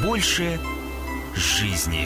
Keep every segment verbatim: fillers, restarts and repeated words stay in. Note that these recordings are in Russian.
больше жизни.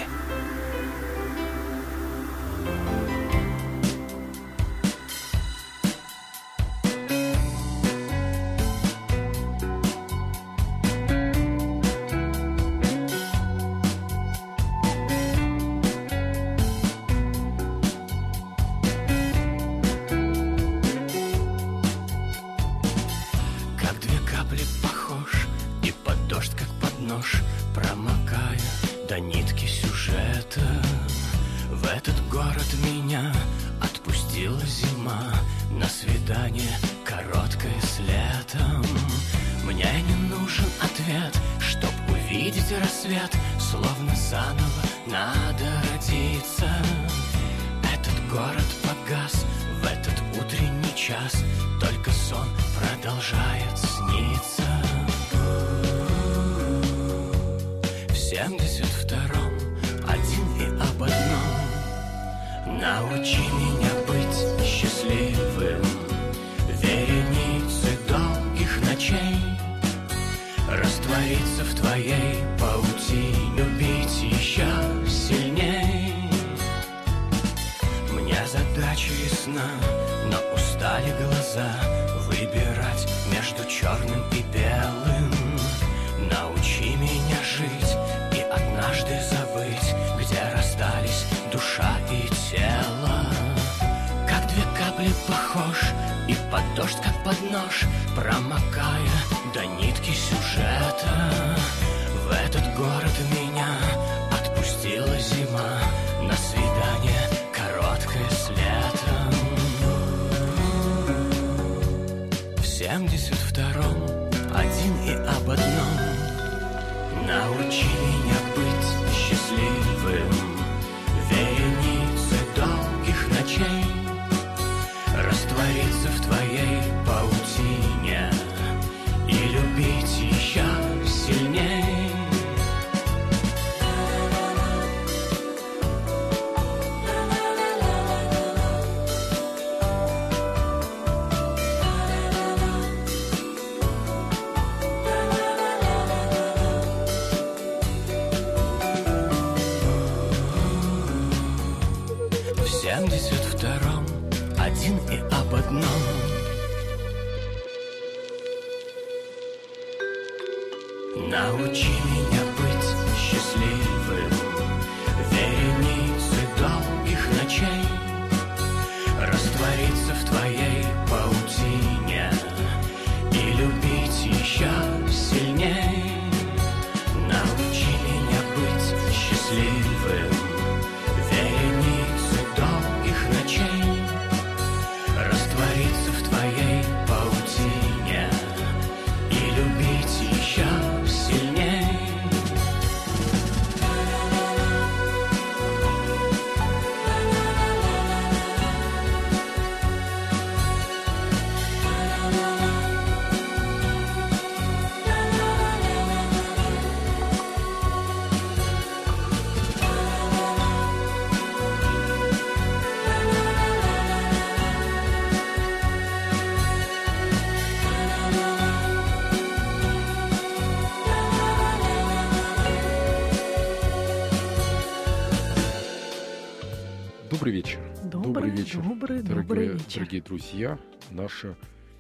Добрый вечер. Добрый, Добрый вечер, добрый, дорогие, добрый вечер. дорогие друзья. Наше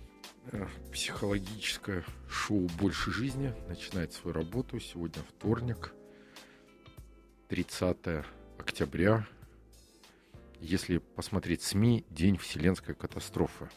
э, психологическое шоу «Больше жизни» начинает свою работу. Сегодня вторник, тридцатое октября. Если посмотреть СМИ, день вселенской катастрофы.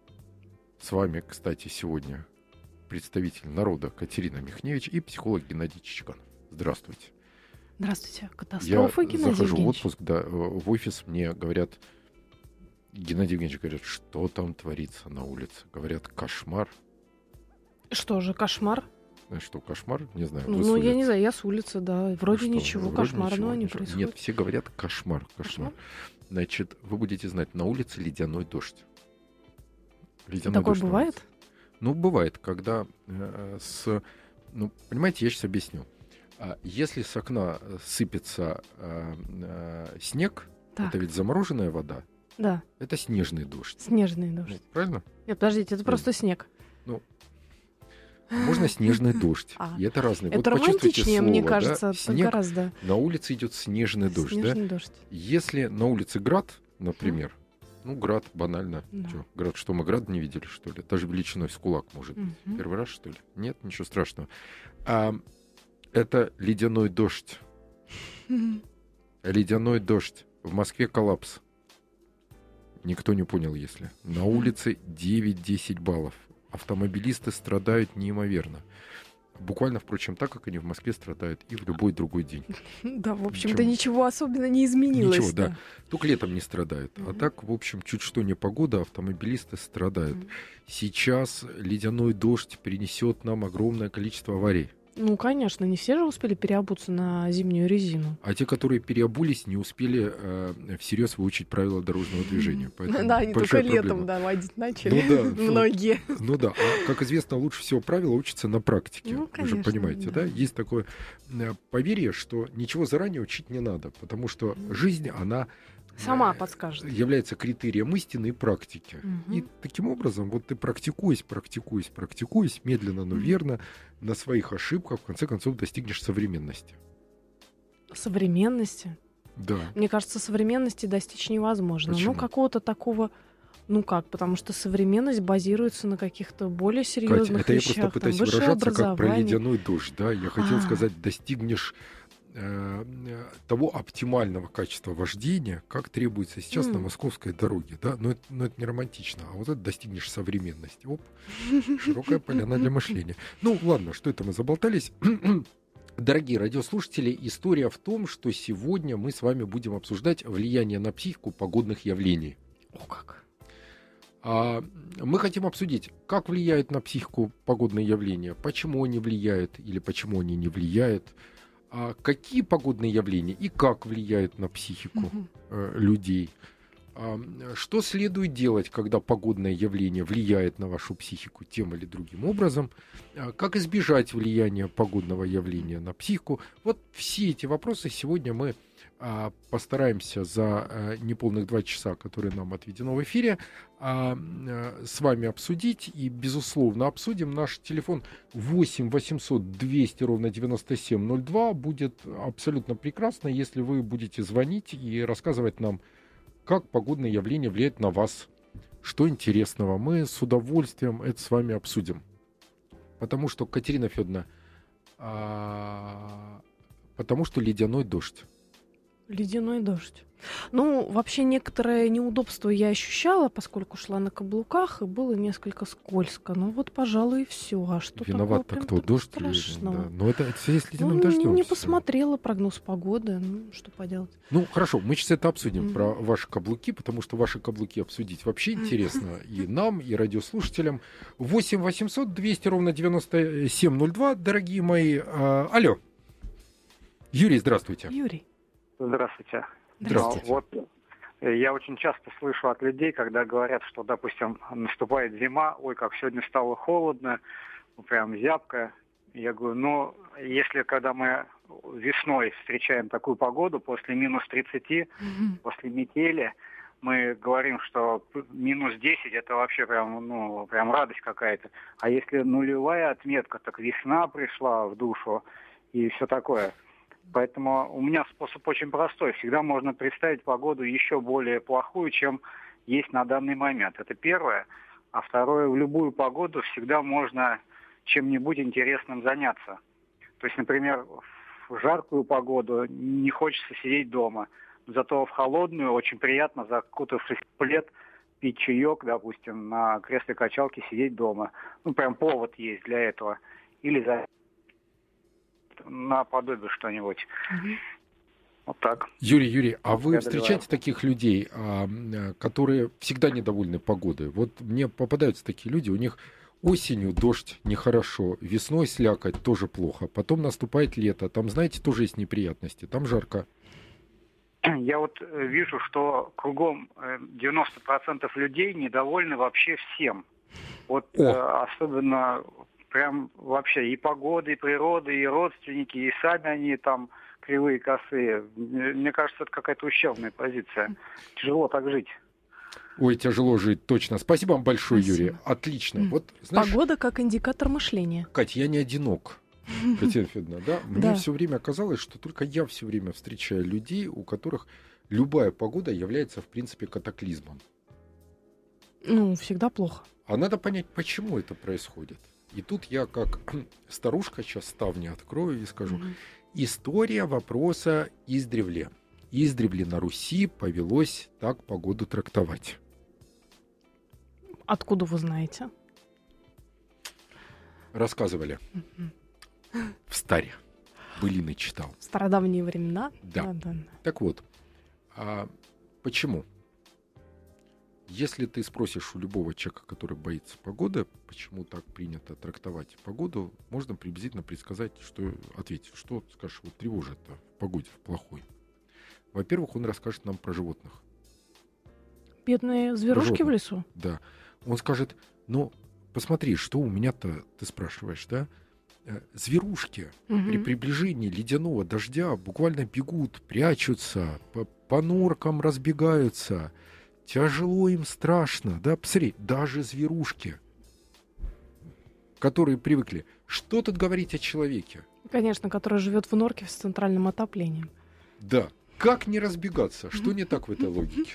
С вами, кстати, сегодня представитель народа Катерина Михневич и психолог Геннадий Чичканов. Здравствуйте. Здравствуйте. Катастрофа, Я Геннадий захожу Евгеньевич. в отпуск, да, в офис, мне говорят, Геннадий Евгеньевич, говорят, что там творится на улице. Говорят, кошмар. Что же, кошмар? Что, кошмар? Не знаю. Ну, вы с я улицы. не знаю, я с улицы, да. Вроде Ну что, ничего вроде кошмарного ничего, не ничего. происходит. Нет, все говорят кошмар, кошмар. Кошмар? Значит, вы будете знать, на улице ледяной дождь. Ледяной Такое дождь бывает? на улице. Ну, бывает, когда э, с... Ну, понимаете, я сейчас объясню. А если с окна сыпется э, э, снег, Так. это ведь замороженная вода, Да, это снежный дождь. снежный Ну, дождь. правильно? Нет, подождите, это просто снег. Ну, можно снежный дождь. А, И это разные. Это вот романтичнее, слово, мне да? кажется, Снег, гораздо. на улице идет снежный дождь. Снежный Да? дождь. Если на улице град, например, ну, град, банально. Да. Чё, град, что мы град не видели, что ли? Даже величиной с кулак, может быть. Мгм. Первый раз, что ли? Нет, ничего страшного. А, это ледяной дождь. Ледяной дождь. В Москве коллапс. Никто не понял, если. На улице девять-десять баллов. Автомобилисты страдают неимоверно. Буквально, впрочем, так, как они в Москве страдают и в любой другой день. Да, в общем-то, Ничего. ничего особенно не изменилось. Ничего, да. Только летом не страдают. А Мгм. так, в общем, чуть что не погода, автомобилисты страдают. Мгм. Сейчас ледяной дождь принесет нам огромное количество аварий. Ну, конечно, не все же успели переобуться на зимнюю резину. А те, которые переобулись, не успели э, всерьез выучить правила дорожного движения. Поэтому Да, они только большая летом, проблема. да, водить начали. Ну да, ну, Многие. Ну да, а как известно, лучше всего правила учатся на практике. Ну, Вы же конечно, понимаете, да. да? Есть такое э, поверье, что ничего заранее учить не надо, потому что жизнь, она Сама э, подскажет. является критерием истины и практики. Мгм. И таким образом, вот ты практикуясь, практикуясь, практикуясь, медленно, но Мгм. верно, на своих ошибках, в конце концов, достигнешь современности. Современности. Да. Мне кажется, современности достичь невозможно. Почему? Ну, какого-то такого... Ну как, потому что современность базируется на каких-то более Катя, серьезных это я просто вещах. Там, пытаюсь высшее выражаться как про образование. ледяной дождь, да? Я хотел А. сказать, достигнешь э, э, того оптимального качества вождения, как требуется сейчас на М. московской дороге, да? Но это, но это не романтично, а вот это достигнешь современности. Оп, широкая поляна для мышления. Ну, ладно, что это мы заболтались? Дорогие радиослушатели, история в том, что сегодня мы с вами будем обсуждать влияние на психику погодных явлений. О, как. А, мы хотим обсудить, как влияют на психику погодные явления, почему они влияют или почему они не влияют, а какие погодные явления и как влияют на психику Мгм. э, людей, а, что следует делать, когда погодное явление влияет на вашу психику тем или другим образом, а, как избежать влияния погодного явления на психику. Вот все эти вопросы сегодня мы а, постараемся за а, неполных два часа, которые нам отведено в эфире, а, а, с вами обсудить. И, безусловно, обсудим. Наш телефон восемь восемьсот двести ровно девяносто семь ноль два. Будет абсолютно прекрасно, если вы будете звонить и рассказывать нам, как погодные явления влияют на вас. Что интересного, мы с удовольствием это с вами обсудим. Потому что, Катерина Федоровна, а, потому что ледяной дождь. Ледяной дождь. Ну, вообще некоторое неудобство я ощущала, поскольку шла на каблуках, и было несколько скользко. Ну вот, пожалуй, и все. А что Виноват-то такого кто? прям Дождь? Или- страшного? да. Но это, это связь с Ну, ледяным дождем. не всё. посмотрела прогноз погоды. Ну, что поделать. Ну, хорошо, мы сейчас это обсудим, Мгм. про ваши каблуки, потому что ваши каблуки обсудить вообще интересно и нам, и радиослушателям. восемь восемьсот двести ровно девяносто семь ноль два, дорогие мои. А, алло. Юрий, здравствуйте. Юрий. Здравствуйте. Здравствуйте. Ну, вот э, я очень часто слышу от людей, когда говорят, что, допустим, наступает зима, ой, как сегодня стало холодно, ну, прям зябко. Я говорю, ну, если когда мы весной встречаем такую погоду, после минус тридцати, Мгм. после метели, мы говорим, что п- минус десять это вообще прям, ну, прям радость какая-то. А если нулевая отметка, так весна пришла в душу и все такое. Поэтому у меня способ очень простой. Всегда можно представить погоду еще более плохую, чем есть на данный момент. Это первое. А второе, в любую погоду всегда можно чем-нибудь интересным заняться. То есть, например, в жаркую погоду не хочется сидеть дома. Зато в холодную очень приятно, закутавшись в плед, пить чаек, допустим, на кресле качалки сидеть дома. Ну, прям повод есть для этого. Или за наподобие что-нибудь. Мгм. Вот так. Юрий, Юрий, а вы Я встречаете таких людей, а, м, которые всегда недовольны погодой? Вот мне попадаются такие люди, у них осенью дождь нехорошо, весной слякоть тоже плохо, потом наступает лето, там, знаете, тоже есть неприятности, там жарко. Я вот э, вижу, что кругом э, девяносто процентов людей недовольны вообще всем. Вот О. э, особенно прям вообще и погодой, и природой, и родственники, и сами они там кривые, косые. Мне мне кажется, это какая-то ущербная позиция. Тяжело так жить. Ой, тяжело жить, точно. Спасибо вам большое, Спасибо. Юрий. Отлично. Вот, знаешь, Погода как индикатор мышления. Кать, я не одинок. Татьяна Федоровна, да? Мне Да. все время казалось, что только я все время встречаю людей, у которых любая погода является, в принципе, катаклизмом. Ну, всегда плохо. А надо понять, почему это происходит. И тут я, как старушка, сейчас ставни открою и скажу. Мгм. История вопроса издревле. Издревле на Руси повелось так погоду трактовать. Откуда вы знаете? Рассказывали. Мгм. В старе. Былины читал. В стародавние времена? Да. да, да. Так вот, а почему? Если ты спросишь у любого человека, который боится погоды, почему так принято трактовать погоду, можно приблизительно предсказать, что ответить, что скажешь, вот тревожит-то в погоде, в плохой. Во-первых, он расскажет нам про животных. Бедные зверушки животных. в лесу? Да. Он скажет, ну, посмотри, что у меня-то, ты спрашиваешь, да? Э, Зверушки Мгм. при приближении ледяного дождя буквально бегут, прячутся, по, по норкам разбегаются. Тяжело им, страшно, да? Посмотри, даже зверушки, которые привыкли. Что тут говорить о человеке? Конечно, который живет в норке с центральным отоплением. Да. Как не разбегаться? Что не так в этой логике?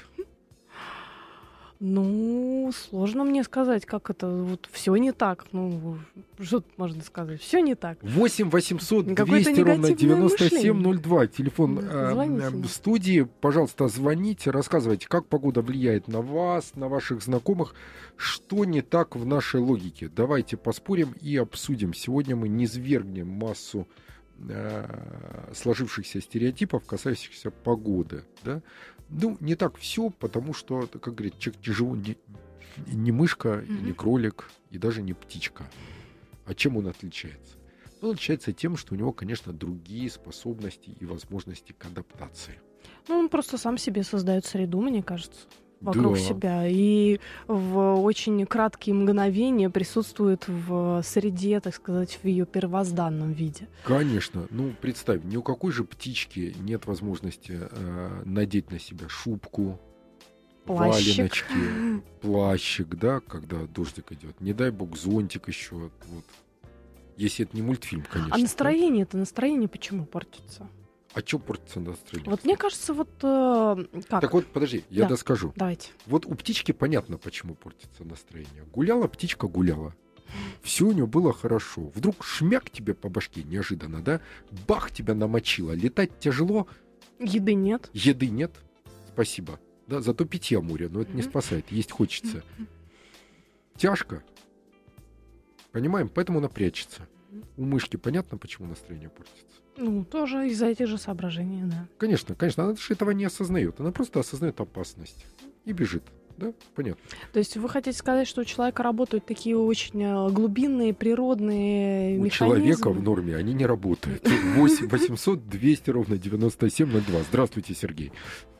Ну, сложно мне сказать, как это. Вот все не так. Ну, что тут можно сказать? Все не так. восемь восемьсот Какое-то двести ровно негативное девяносто семь мышление. ноль два. Телефон Да, э, звоните э, нам. в студии. Пожалуйста, звоните, рассказывайте, как погода влияет на вас, на ваших знакомых. Что не так в нашей логике? Давайте поспорим и обсудим. Сегодня мы низвергнем массу э, сложившихся стереотипов, касающихся погоды. Да? Ну, не так все, потому что, как говорит, человек тяжело не, не мышка, Мгм. не кролик и даже не птичка. А чем он отличается? Он отличается тем, что у него, конечно, другие способности и возможности к адаптации. Ну, он просто сам себе создает среду, мне кажется, вокруг Да. себя. И в очень краткие мгновения присутствует в среде, так сказать, в ее первозданном виде. Конечно. Ну, представь, ни у какой же птички нет возможности э, надеть на себя шубку, Плащик. валеночки, плащик, да, когда дождик идет. Не дай бог, зонтик еще. Вот. Если это не мультфильм, конечно. А настроение-то, настроение почему портится? Да? А что портится настроение? Вот мне кажется, вот э, как? Так вот, подожди, я Да. доскажу. Давайте. Вот у птички понятно, почему портится настроение. Гуляла птичка, гуляла. Все у нее было хорошо. Вдруг шмяк тебе по башке неожиданно, да? Бах, тебя намочило. Летать тяжело, Еды нет. еды нет. Спасибо. Да, зато питья море, но это не Мгм. спасает. Есть хочется. Тяжко. Понимаем? Поэтому она прячется. У мышки понятно, почему настроение портится? Ну, тоже из-за этих же соображений, да. Конечно, конечно, она же этого не осознает. Она просто осознает опасность и бежит. Да, понятно. То есть вы хотите сказать, что у человека работают такие очень э, глубинные, природные У механизмы? человека в норме они не работают. восемь восемьсот двести ровно девяносто семь ноль два. Здравствуйте, Сергей.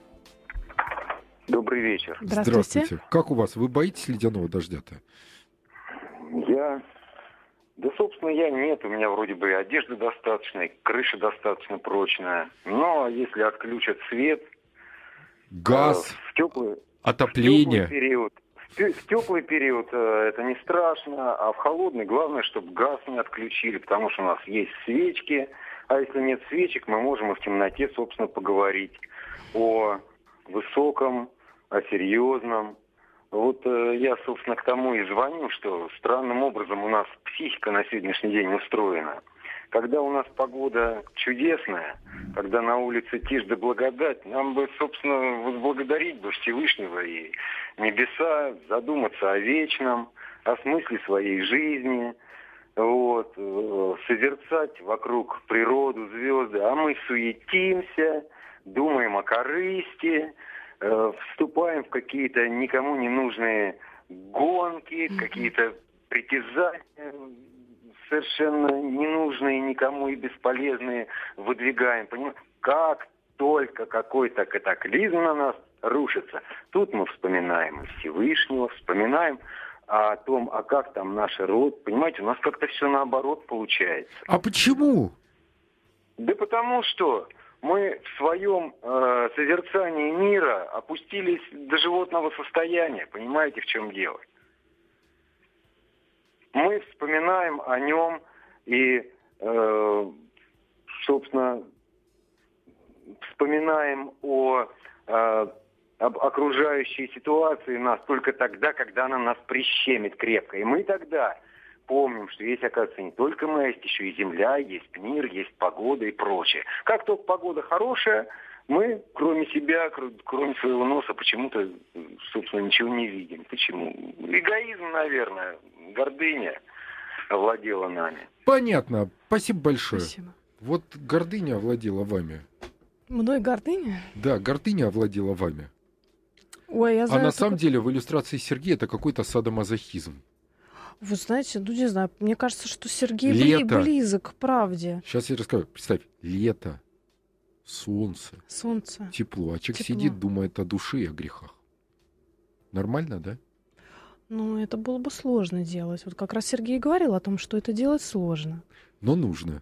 Добрый вечер. Здравствуйте. Как у вас? Вы боитесь ледяного дождя-то? Я... Да, собственно, я нет. У меня вроде бы и одежды достаточно, и крыша достаточно прочная. Но если отключат свет... Газ, э, в теплый, в теплый отопление. период... В, те- в теплый период э, это не страшно, а в холодный главное, чтобы газ не отключили, потому что у нас есть свечки. А если нет свечек, мы можем и в темноте, собственно, поговорить о высоком, о серьезном. Вот э, я, собственно, к тому и звоню, что странным образом у нас психика на сегодняшний день устроена. Когда у нас погода чудесная, когда на улице тишь да благодать, нам бы, собственно, возблагодарить бы Всевышнего и небеса, задуматься о вечном, о смысле своей жизни, вот, э, созерцать вокруг природу, звезды, а мы суетимся, думаем о корысти, э, вступаем в какие-то никому не нужные гонки, какие-то притязания совершенно ненужные никому и бесполезные выдвигаем. Понимаете, как только какой-то катаклизм на нас рушится, тут мы вспоминаем и Всевышнего, вспоминаем о том, а как там наш род. Понимаете, у нас как-то все наоборот получается. А почему? Да потому что Мы в своем э, созерцании мира опустились до животного состояния. Понимаете, в чем дело? Мы вспоминаем о нем и, э, собственно, вспоминаем о, э, об окружающей ситуации нас только тогда, когда она нас прищемит крепко. И мы тогда помним, что есть, оказывается, не только мы, есть еще и земля, есть мир, есть погода и прочее. Как только погода хорошая, мы, кроме себя, кроме своего носа, почему-то, собственно, ничего не видим. Почему? Эгоизм, наверное, гордыня овладела нами. Понятно. Спасибо большое. Спасибо. Вот гордыня овладела вами. Мной гордыня? Да, гордыня овладела вами. Ой, я А знаю, на только... самом деле в иллюстрации Сергея это какой-то садомазохизм. Вы знаете, ну не знаю, мне кажется, что Сергей Лето. бли- близок к правде. Сейчас я расскажу. Представь, лето, солнце, Солнце. тепло. А человек Тепло. сидит, думает о душе и о грехах. Нормально, да? Ну, это было бы сложно делать. Вот как раз Сергей говорил о том, что это делать сложно. Но нужно.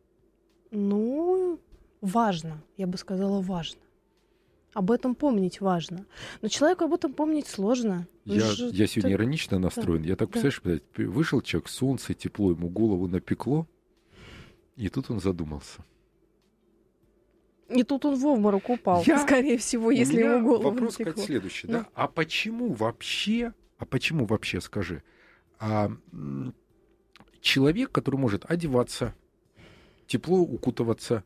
Ну, важно. Я бы сказала, важно. Об этом помнить важно. Но человеку об этом помнить сложно. Я, Ж- я сегодня так- иронично настроен. Я так, да. представляешь, блядь, вышел человек, солнце, тепло, ему голову напекло, и тут он задумался. И тут он в обморок упал, Я- скорее всего, У если меня его голову вопрос напекло. как следующий, Ну. да? А почему вообще, а почему вообще, скажи, а, м, человек, который может одеваться, тепло укутываться,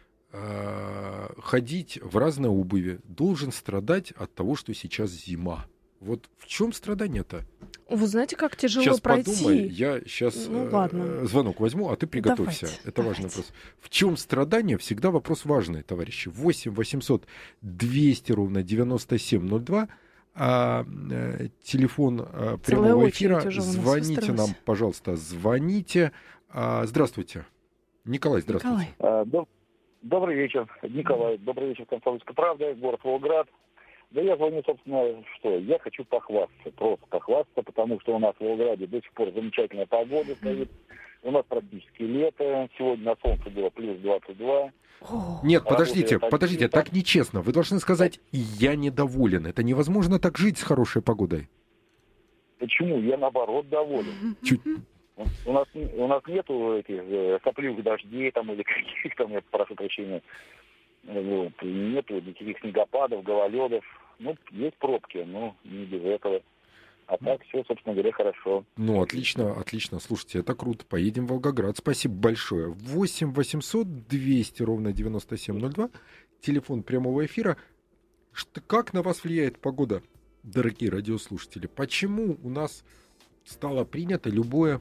а, ходить в разной обуви, должен страдать от того, что сейчас зима? Вот в чем страдание-то? Вы знаете, как тяжело Сейчас пройти? подумай, я сейчас Ну, ладно. звонок возьму, а ты приготовься. Давайте, Это важный давайте. вопрос. В чем страдание? Всегда вопрос важный, товарищи. восемь восемьсот двести ровно девяносто семь ноль два. А, э, телефон э, Целая прямого очередь эфира. уже у нас Звоните выстроилась. нам, пожалуйста, звоните. А, здравствуйте. Николай, здравствуйте. Николай. А, доб- Добрый вечер, Николай. Добрый вечер, «Комсомольская правда», город Волгоград. Да я звоню, собственно, что я хочу похвастаться, просто похвастаться, потому что у нас в Волгограде до сих пор замечательная погода стоит. У нас практически лето. Сегодня на солнце было плюс двадцать два. О, Нет, подождите, Работает подождите, один, так нечестно. Вы должны сказать, я недоволен. Это невозможно так жить с хорошей погодой. Почему? Я, наоборот, доволен. Чуть... У нас, у нас нету этих э, сопливых дождей там или каких там, я прошу прощения, вот, и нету никаких снегопадов, гололедов. Ну, есть пробки, но не без этого. А так все, собственно говоря, хорошо. Ну, отлично, отлично. Слушайте, это круто. Поедем в Волгоград. Спасибо большое. восемь восемьсот двести ровно девяносто семь ноль два. Телефон прямого эфира. Что, как на вас влияет погода, дорогие радиослушатели? Почему у нас стало принято любое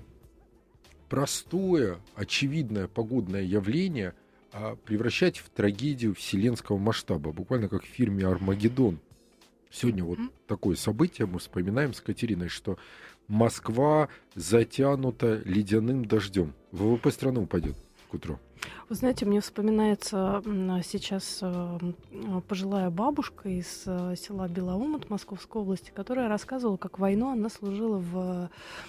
простое, очевидное погодное явление а, превращать в трагедию вселенского масштаба? Буквально как в фильме «Армагеддон». Сегодня вот такое событие мы вспоминаем с Катериной, что Москва затянута ледяным дождем. ВВП страны упадет к утру. Вы знаете, мне вспоминается м, сейчас э, пожилая бабушка из э, села Белоумут Московской области, которая рассказывала, как войну она служила в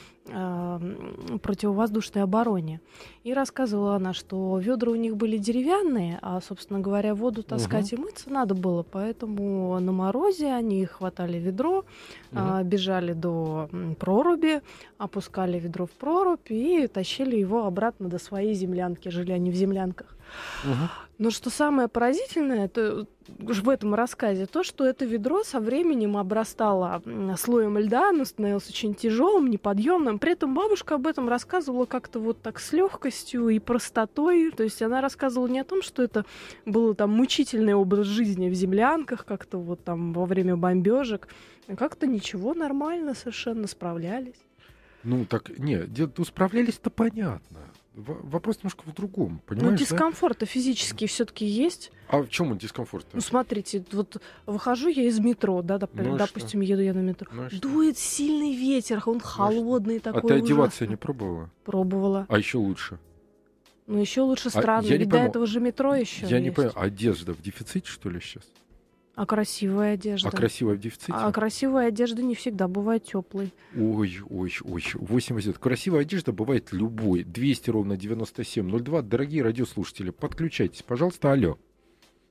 э, противовоздушной обороне. И рассказывала она, что ведра у них были деревянные, а, собственно говоря, воду таскать и мыться надо было, поэтому на морозе они хватали ведро, а, бежали до м, проруби, опускали ведро в прорубь и тащили его обратно до своей землянки. Жили они в землянках. Угу. Но что самое поразительное это в этом рассказе, то, что это ведро со временем обрастало м, слоем льда, оно становилось очень тяжелым, неподъемным. При этом бабушка об этом рассказывала как-то вот так с легкостью и простотой. То есть она рассказывала не о том, что это был там мучительный образ жизни в землянках, как-то вот там во время бомбежек. А как-то ничего, нормально совершенно справлялись. Ну, так, нет, ну, справлялись-то понятно. В- вопрос немножко в другом, Но понимаешь, да? дискомфорт-то физически все-таки есть. А в чем он дискомфорт? Ну, смотрите, вот выхожу я из метро, да, доп- Ну и допустим, еду я на метро. Ну и что? Дует сильный ветер, он холодный А такой. ты одеваться ужасный. не пробовала? Пробовала. А еще лучше. Ну, еще лучше А странно, я не ведь до пойму, этого же метро еще. Я не есть. понимаю, одежда в дефиците, что ли, сейчас? А красивая одежда. А красивая в дефиците? А красивая одежда не всегда бывает теплой. Ой, ой, ой, восемь восемьсот. Красивая одежда бывает любой. двести ровно девяносто семь ноль два. Дорогие радиослушатели, подключайтесь, пожалуйста. Алло.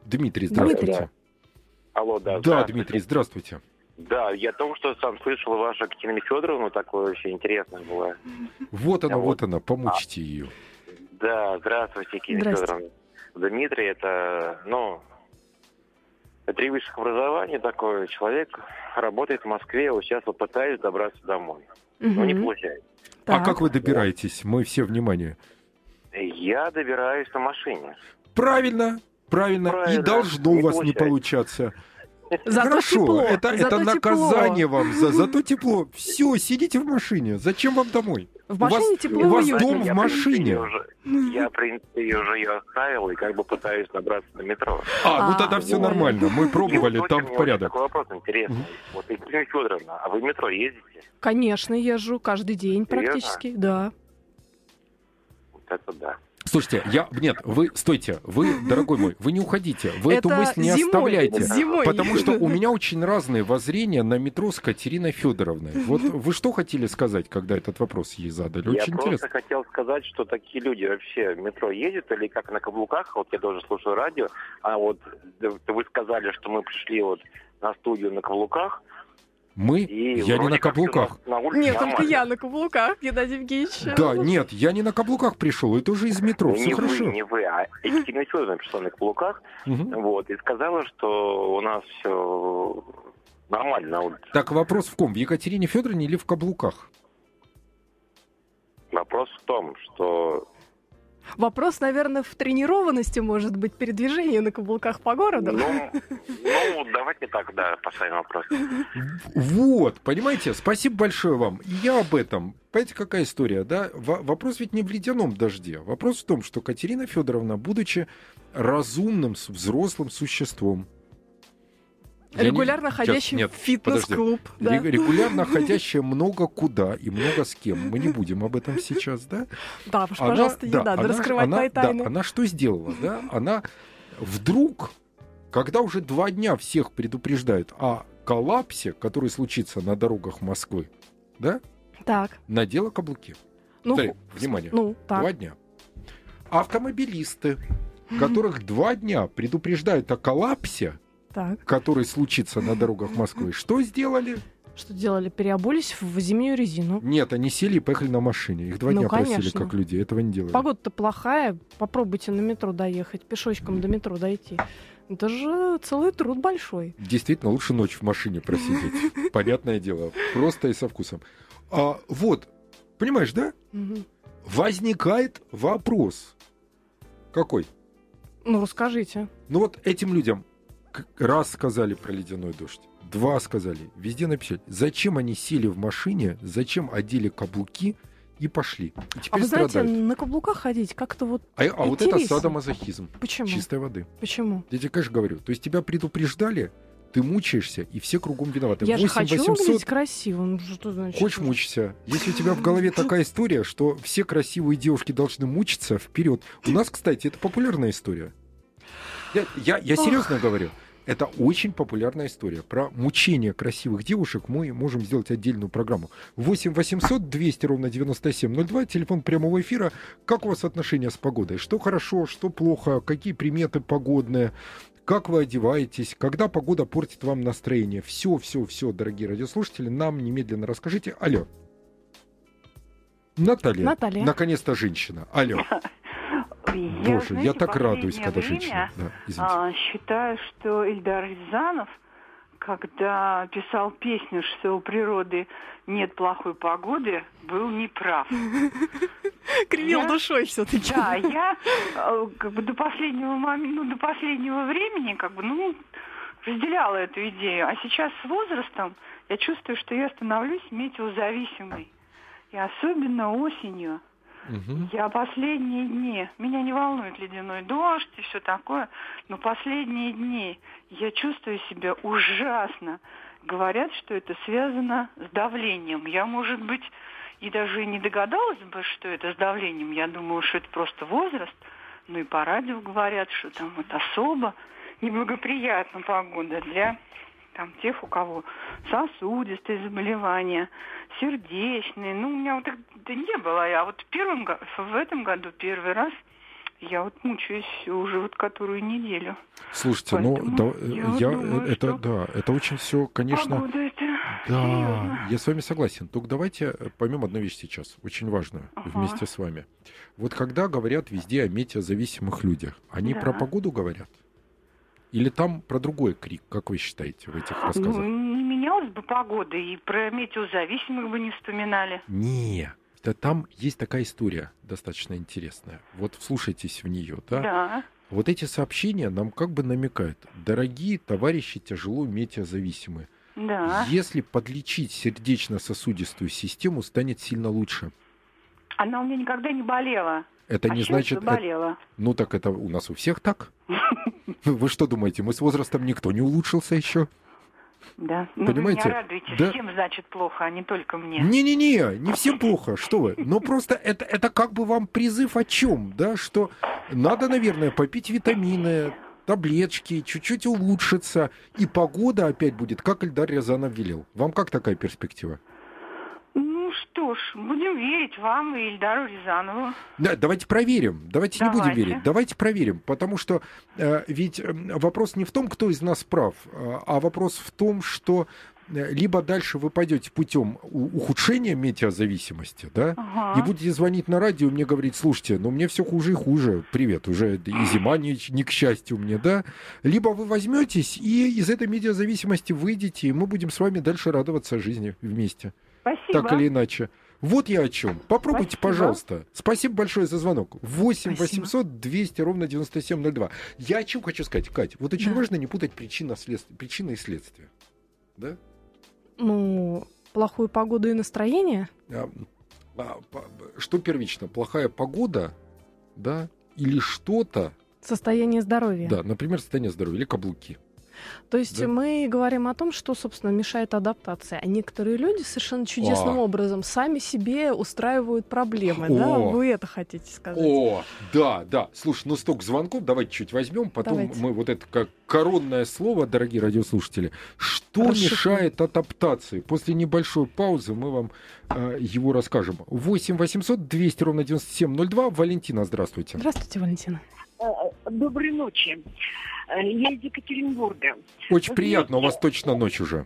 Дмитрий, здравствуйте. Дмитрий. Алло, да. Да, Дмитрий, здравствуйте. Да, я о том, что сам слышал вашу Екатерину Федоровну, такое очень интересное было. Вот она, А вот вот. она, помучите ее. Да, здравствуйте, Екатерина Здрасте. Федоровна. Дмитрий, это, ну, это три высших образования такой человек, работает в Москве, вот сейчас вот пытается добраться домой. Но не Мгм. получается. А Так. как вы добираетесь? Мы все внимание. Я добираюсь на машине. Правильно, правильно. Правильно. И должно у Не вас не получается. получаться. Зато Хорошо, тепло. это, зато это тепло. наказание вам. За, зато тепло. Все, сидите в машине. Зачем вам домой? В У вас- машине тепло и у вас уютно. дом в Я, машине. в принципе, уже, я, в принципе, уже ее оставил и как бы пытаюсь добраться до метро. А, ну А, тогда все ой. нормально. Мы пробовали, И вот там очень- порядок. Такой вопрос интересный. Вот, Екатерина Федоровна, а вы в метро ездите? Конечно, езжу каждый день Серьезно? практически, да. Вот это да. Слушайте, я... Нет, вы... Стойте. Вы, дорогой мой, вы не уходите. Вы эту Это мысль не зимой, оставляйте. зимой. Потому что у меня очень разные воззрения на метро с Катериной Федоровной. Вот вы что хотели сказать, когда этот вопрос ей задали? Я Очень просто интересно. хотел сказать, что такие люди вообще в метро ездят или как на каблуках. Вот я тоже слушаю радио, а вот вы сказали, что мы пришли вот на студию на каблуках. Мы? И Я не вроде на как каблуках. на улице Нет, только нормально. я на каблуках, Геннадий Евгеньевич. Да, нет, я не на каблуках пришел, это уже из метро. Ну, Все не хорошо. вы, не вы, а Екатерина Федоровна пришла на каблуках, Мгм. вот, и сказала, что у нас все нормально на улице. Так вопрос в ком? В Екатерине Федоровне или в каблуках? Вопрос в том, что Вопрос, наверное, в тренированности, может быть, передвижения на каблуках по городу. Ну, ну, давайте так, да, поставим вопрос. Вот, понимаете, спасибо большое вам. И я об этом. Понимаете, какая история, да? Во- вопрос ведь не в ледяном дожде. Вопрос в том, что Катерина Федоровна, будучи разумным, с- взрослым существом, я не- Регулярно Сейчас, ходящий нет, в фитнес-клуб. да. ре- регулярно ходящая много куда и много с кем. Мы не будем об этом сейчас, да? Да, уж, Она- пожалуйста, не да, надо она- раскрывать она- мои да, тайны. она что сделала, да? Она вдруг, когда уже два дня всех предупреждают о коллапсе, который случится на дорогах Москвы, да, Так, надела каблуки. ну, Смотри, внимание, ну, так. два дня. Автомобилисты, которых два дня предупреждают о коллапсе, Так. который случится на дорогах Москвы, что сделали? Что делали? Переобулись в зимнюю резину. Нет, они сели и поехали на машине. Их два Ну, дня просили, конечно. как людей. Этого не делали. Погода-то плохая. Попробуйте на метро доехать, пешочком до метро дойти. Это же целый труд большой. Действительно, лучше ночь в машине просидеть. Понятное дело. Просто и со вкусом. А, вот, понимаешь, да? Мгм. Возникает вопрос. Какой? Ну, расскажите. Ну вот этим людям к- раз сказали про ледяной дождь, два сказали, везде написали. Зачем они сели в машине, зачем одели каблуки и пошли? И А теперь вы знаете, страдают. на каблуках ходить как-то вот... А, а вот это интереснее. садомазохизм Почему? чистой воды. Почему? Я тебе, конечно, говорю. То есть тебя предупреждали, ты мучаешься, и все кругом виноваты. Я же хочу восемь восемьсот. выглядеть красивым. Что значит? Хочешь мучиться? Если у тебя в голове такая история, что все красивые девушки должны мучиться, вперед. У нас, кстати, это популярная история. Я, я, я серьезно говорю. Это очень популярная история. Про мучение красивых девушек мы можем сделать отдельную программу. восемь восемьсот двести ровно девяносто семь ноль два, телефон прямого эфира. Как у вас отношения с погодой? Что хорошо, что плохо? Какие приметы погодные? Как вы одеваетесь? Когда погода портит вам настроение? Все, все, все, дорогие радиослушатели, нам немедленно расскажите. Алло. Наталья. Наталья. Наконец-то женщина. Алло. Я, Боже, знаете, я так радуюсь, последнее когда время, женщина. Да, извините. а, считаю, что Эльдар Рязанов, когда писал песню, что у природы нет плохой погоды, был неправ. Кривил Я- душой все-таки. Да, я э, как бы до последнего момента, ну, до последнего времени, как бы, ну, разделяла эту идею. А сейчас с возрастом я чувствую, что я становлюсь метеозависимой. И особенно осенью. Мгм. Я последние дни, меня не волнует ледяной дождь и все такое, но последние дни я чувствую себя ужасно. Говорят, что это связано с давлением. Я, может быть, и даже не догадалась бы, что это с давлением. Я думаю, что это просто возраст. Ну и по радио говорят, что там вот особо неблагоприятная погода для там тех, у кого сосудистые заболевания, сердечные. Ну, у меня вот это не было. Я вот в, первом, го- в этом году первый раз Я вот мучаюсь уже вот которую неделю. Слушайте, Поэтому ну, да, я я, думаю, это, что да, это очень все, конечно... Погода это Да, серьезно. я с вами согласен. Только давайте поймем одну вещь сейчас, очень важную, Ага. вместе с вами. Вот когда говорят везде о метеозависимых людях, они Да. про погоду говорят? Или там про другой крик, как вы считаете, в этих рассказах? Ну, не менялась бы погода, и про метеозависимых бы не вспоминали. Не, да там есть такая история достаточно интересная. Вот вслушайтесь в нее, да? Да. Вот эти сообщения нам как бы намекают. Дорогие товарищи тяжело метеозависимые, Да. если подлечить сердечно-сосудистую систему, станет сильно лучше. Она у меня никогда не болела. Это а не сейчас значит... это- заболела. Ну так это у нас у всех так? Вы что думаете, мы с возрастом никто не улучшился еще? Да. Ну, Понимаете? вы меня радуете. Да. Всем, значит, плохо, а не только мне. Не-не-не, не всем плохо, что вы. Но просто это, это как бы вам призыв о чем, да, что надо, наверное, попить витамины, таблеточки, чуть-чуть улучшиться, и погода опять будет, как Эльдар Рязанов велел. Вам как такая перспектива? Ну что ж, будем верить вам и Ильдару Рязанову. Да, давайте проверим. Давайте, не будем Давайте. верить. Давайте проверим. Потому что э, ведь э, вопрос не в том, кто из нас прав, э, а вопрос в том, что э, либо дальше вы пойдете путем у- ухудшения метеозависимости, да, Ага. и будете звонить на радио и мне говорить, слушайте, ну мне все хуже и хуже. Привет, уже и зима не, не к счастью мне, да. Либо вы возьметесь и из этой метеозависимости выйдете, и мы будем с вами дальше радоваться жизни вместе. Спасибо. Так или иначе. Вот я о чем. Попробуйте, Спасибо. пожалуйста. Спасибо большое за звонок. восемь Спасибо. восемьсот двести ровно девяносто семь ноль два. Я о чем хочу сказать, Кать. Вот очень Да. важно не путать причина, след... причины и следствия. Да? Ну, плохую погоду и настроение? А, а, по- что первично? Плохая погода, да? Или что-то, Состояние здоровья. да, например, состояние здоровья или каблуки. То есть Да. мы говорим о том, что, собственно, мешает адаптации. А некоторые люди совершенно чудесным А. образом сами себе устраивают проблемы. О. Да? Вы это хотите сказать? О, да, да. Слушай, ну столько звонков, давайте чуть возьмем, потом Давайте. мы вот это как коронное слово, дорогие радиослушатели, что Расшифруем. мешает адаптации? После небольшой паузы мы вам э, его расскажем. восемь восемьсот двести ровно девяносто семь ноль два. Валентина, здравствуйте. Здравствуйте, Валентина. Доброй ночи. Я из Екатеринбурга. Очень Вы приятно, у вас знаете, точно ночь уже.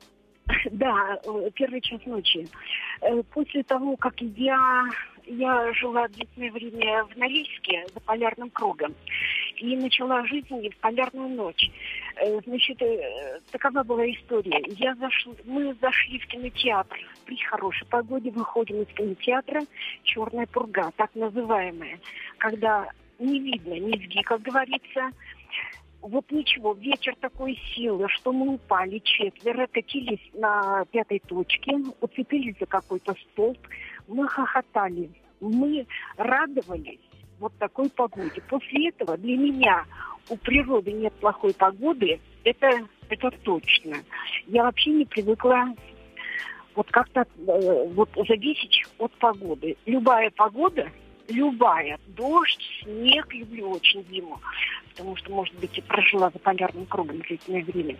Да, первый час ночи. После того, как я, я жила длительное время в Норильске за полярным кругом и начала жизнь в полярную ночь. Значит, такова была история. Я зашла, мы зашли в кинотеатр. При хорошей погоде выходим из кинотеатра «Черная пурга», так называемая, когда не видно низги, как говорится. Вот ничего, ветер такой силы, что мы упали четверо, катились на пятой точке, уцепились за какой-то столб, мы хохотали, мы радовались вот такой погоде. После этого для меня у природы нет плохой погоды, это, это точно. Я вообще не привыкла вот как-то э, вот зависеть от погоды. Любая погода, любая, дождь, снег, люблю очень зиму, потому что, может быть, и прожила за полярным кругом длительное время.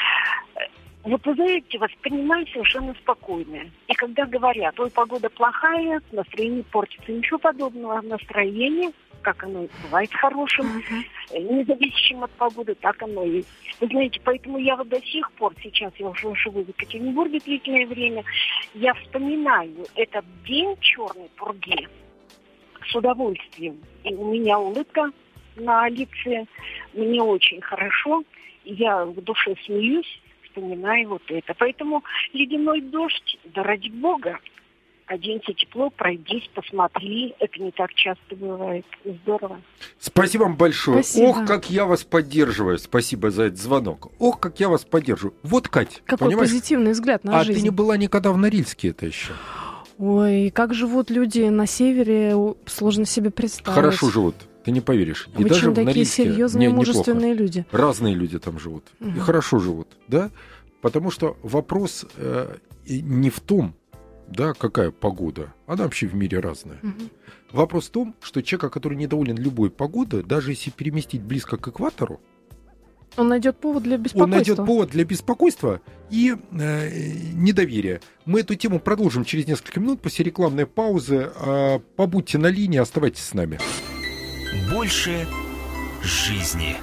Вот вы знаете, воспринимаю совершенно спокойно. И когда говорят, ой, погода плохая, настроение портится, ничего подобного. Настроение, как оно и бывает хорошим, независящим от погоды, так оно и есть. Вы знаете, поэтому я вот до сих пор, сейчас я уже живу в Екатеринбурге длительное время, я вспоминаю этот день черной пурги с удовольствием. И у меня улыбка на лице, мне очень хорошо, я в душе смеюсь, вспоминаю вот это. Поэтому ледяной дождь, да ради бога, оденься тепло, пройдись, посмотри, это не так часто бывает. Здорово. Спасибо вам большое. Спасибо. Ох, как я вас поддерживаю. Спасибо за этот звонок. Ох, как я вас поддерживаю. Вот, Кать, Какой понимаешь? позитивный взгляд на А жизнь. ты не была никогда в Норильске это еще? Ой, как живут люди на севере, у- сложно себе представить. Хорошо живут, ты не поверишь. И Вы даже чем в такие Норильске серьезные, не- неплохо. мужественные люди. Разные люди там живут. И Мгм. хорошо живут, да? Потому что вопрос э, и не в том, да, какая погода. Она вообще в мире разная. Мгм. Вопрос в том, что человека, который недоволен любой погодой, даже если переместить близко к экватору, Он найдет повод для беспокойства. он найдет повод для беспокойства и э, недоверия. Мы эту тему продолжим через несколько минут после рекламной паузы. Э, побудьте на линии, оставайтесь с нами. Больше жизни.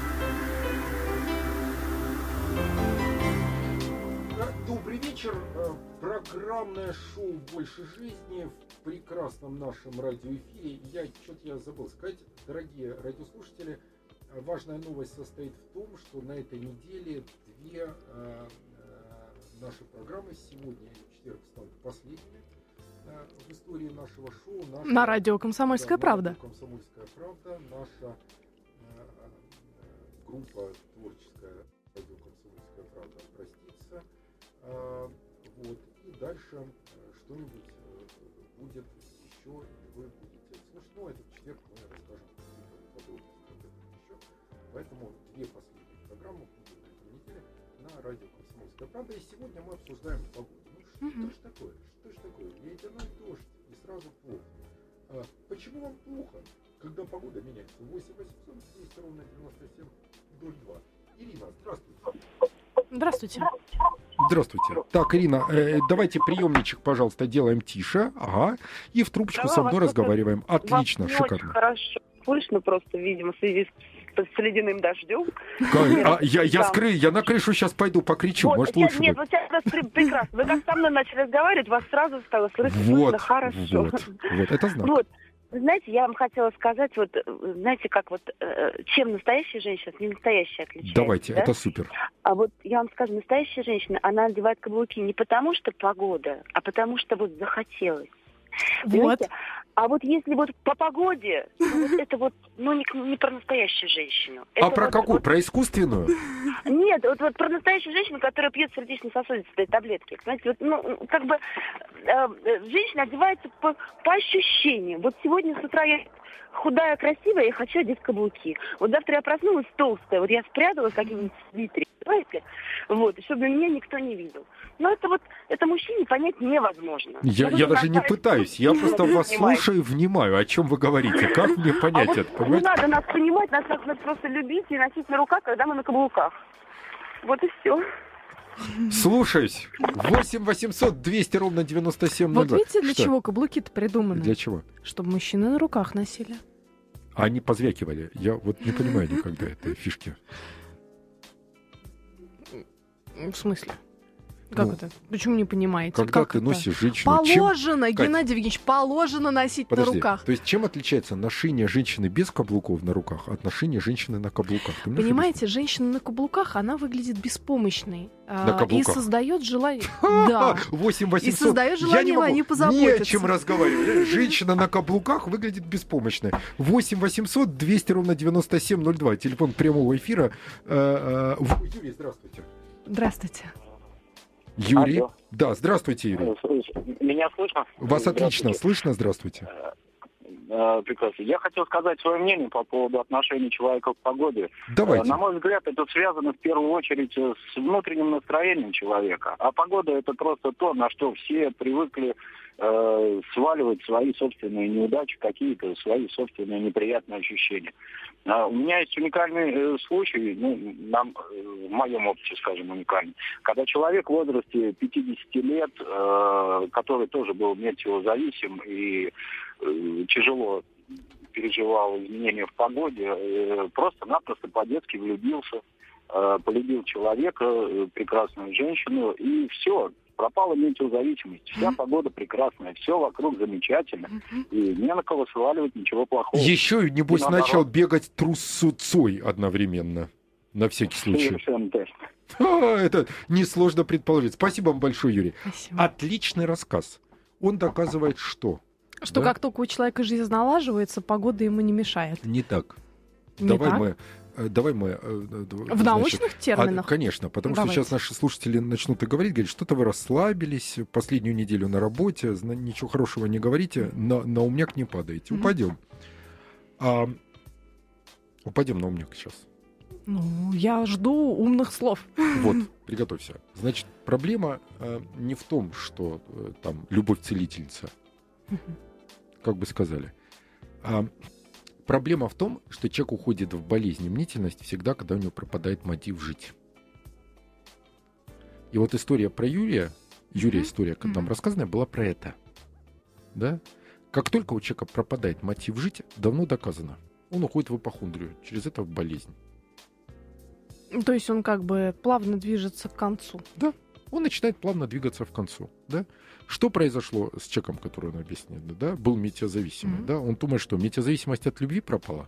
Добрый вечер. Программное шоу «Больше жизни» в прекрасном нашем радиоэфире. Я что-то я забыл сказать, дорогие радиослушатели. Важная новость состоит в том, что на этой неделе две э, э, наши программы сегодня и в четверг станут последними э, в истории нашего шоу. Наша, на радио «Комсомольская да, правда». На радио «Комсомольская правда». Наша э, группа творческая радио «Комсомольская правда» простится. Э, вот. И дальше э, что-нибудь э, будет еще, и вы будете слушать. Ну, этот четверг мы расскажем подробности об этом еще. Поэтому две последние программы будут на этой неделе на радио «Комсомольская правда». И сегодня мы обсуждаем погоду. Ну что mm-hmm. же такое? Что же такое? Ледяной дождь и сразу плохо. А, почему вам плохо, когда погода меняется? восемь восемьсот двести ровно девяносто семь ноль два. Ирина, здравствуйте. Здравствуйте. Здравствуйте. Так, Ирина, э, давайте приемничек, пожалуйста, делаем тише. Ага. И в трубочку да, со мной разговариваем. Отлично, вас шикарно. Очень хорошо слышно, просто, видимо, в связи с, с ледяным дождем. А, я, я, скры, я на крышу сейчас пойду покричу, вот, может, сейчас, лучше нет, будет. вот сейчас прекрасно. Вы как со мной начали разговаривать, вас сразу стало слышно, вот, слышно хорошо. Вот, вот, это знак. Вот. Вы знаете, я вам хотела сказать, вот, знаете, как вот, чем настоящая женщина от ненастоящей отличается. Давайте, да? это супер. А вот я вам скажу, настоящая женщина, она надевает каблуки не потому, что погода, а потому, что вот захотелось. Вот. Понимаете? А вот если вот по погоде, ну, вот это вот, ну, не, не про настоящую женщину. А это про вот, какую? Вот... Про искусственную? Нет, вот, вот про настоящую женщину, которая пьет сердечно-сосудистые таблетки. Знаете, вот, ну, как бы э, женщина одевается по, по ощущениям. Вот сегодня с утра я худая, красивая, я хочу одеть каблуки. Вот завтра я проснулась толстая, вот я спряталась в каком-нибудь свитере, понимаете? Вот, чтобы меня никто не видел. Но это вот, это мужчине понять невозможно. Я, я даже не пытаюсь, я просто вас слушаю и внимаю, о чем вы говорите. Как мне понять а это, вот понимаете? Не надо нас понимать, нас надо просто любить и носить на руках, когда мы на каблуках. Вот и все. Слушаюсь. восемь восемьсот двести ровно девяносто семь ноль два. Вот видите, для Что? чего каблуки-то придуманы? Для чего? Чтобы мужчины на руках носили. А они позвякивали. Я вот не понимаю никогда этой фишки. В смысле? Как Ну, это? Почему не понимаете? Когда как ты это? носишь женщину... чем- Положено, Кать, Геннадий Евгеньевич, положено носить Подожди, на руках. то есть чем отличается ношение женщины без каблуков на руках от ношения женщины на каблуках? Ты мне Понимаете, женщина на каблуках, она выглядит беспомощной. На а, каблуках? И создает желание... объясни? Да. восемь И восемьсот. создает Я желание не могу. о ней Не позаботиться. о чем разговаривать. Женщина на каблуках выглядит беспомощной. восемь восемьсот двести ровно девяносто семь ноль два. Телефон прямого эфира. Э, э, Юрий, здравствуйте. Здравствуйте. Юрий. Алло. Да, здравствуйте, Юрий. Меня слышно? Вас отлично Здравствуйте. слышно. Здравствуйте. Э, Прекрасно. Я хотел сказать свое мнение по поводу отношения человека к погоде. Давайте. Э, На мой взгляд, это связано в первую очередь с внутренним настроением человека. А погода — это просто то, на что все привыкли э, сваливать свои собственные неудачи, какие-то свои собственные неприятные ощущения. А у меня есть уникальный э, случай, ну, нам, э, в моем опыте, скажем, уникальный. Когда человек в возрасте пятидесяти лет, э, который тоже был метеозависим и э, тяжело переживал изменения в погоде, э, просто-напросто по-детски влюбился, э, полюбил человека, э, прекрасную женщину, и все, пропала метеозависимость. Вся погода прекрасная, все вокруг замечательно, и не на кого сваливать ничего плохого. Еще и, небось, И наоборот. начал бегать трусцой одновременно. На всякий случай. Совершенно точно. А, это несложно предположить. Спасибо вам большое, Юрий. Спасибо. Отличный рассказ. Он доказывает, что... Что Да? как только у человека жизнь налаживается, погода ему не мешает. Не так. Не давай так? мы... э, Давай мы... э, В значит, научных терминах? А, конечно, потому Давайте. что сейчас наши слушатели начнут и говорить, говорят, что-то вы расслабились, последнюю неделю на работе, зна- ничего хорошего не говорите, на, на умняк не падаете. Мгм. Упадем. А, упадем на умняк сейчас. Ну, я жду умных слов. Вот, приготовься. Значит, проблема э, не в том, что э, там любовь-целительница, как бы сказали. А проблема в том, что человек уходит в болезнь и мнительность всегда, когда у него пропадает мотив жить. И вот история про Юрия, Юрия история, как нам рассказанная, была про это. Да? Как только у человека пропадает мотив жить, давно доказано, он уходит в ипохондрию, через это в болезнь. То есть он как бы плавно движется к концу. Да, он начинает плавно двигаться к концу. Да? Что произошло с человеком, который он объяснил? Да? Был метеозависимый. Mm-hmm. Да? Он думает, что метеозависимость от любви пропала.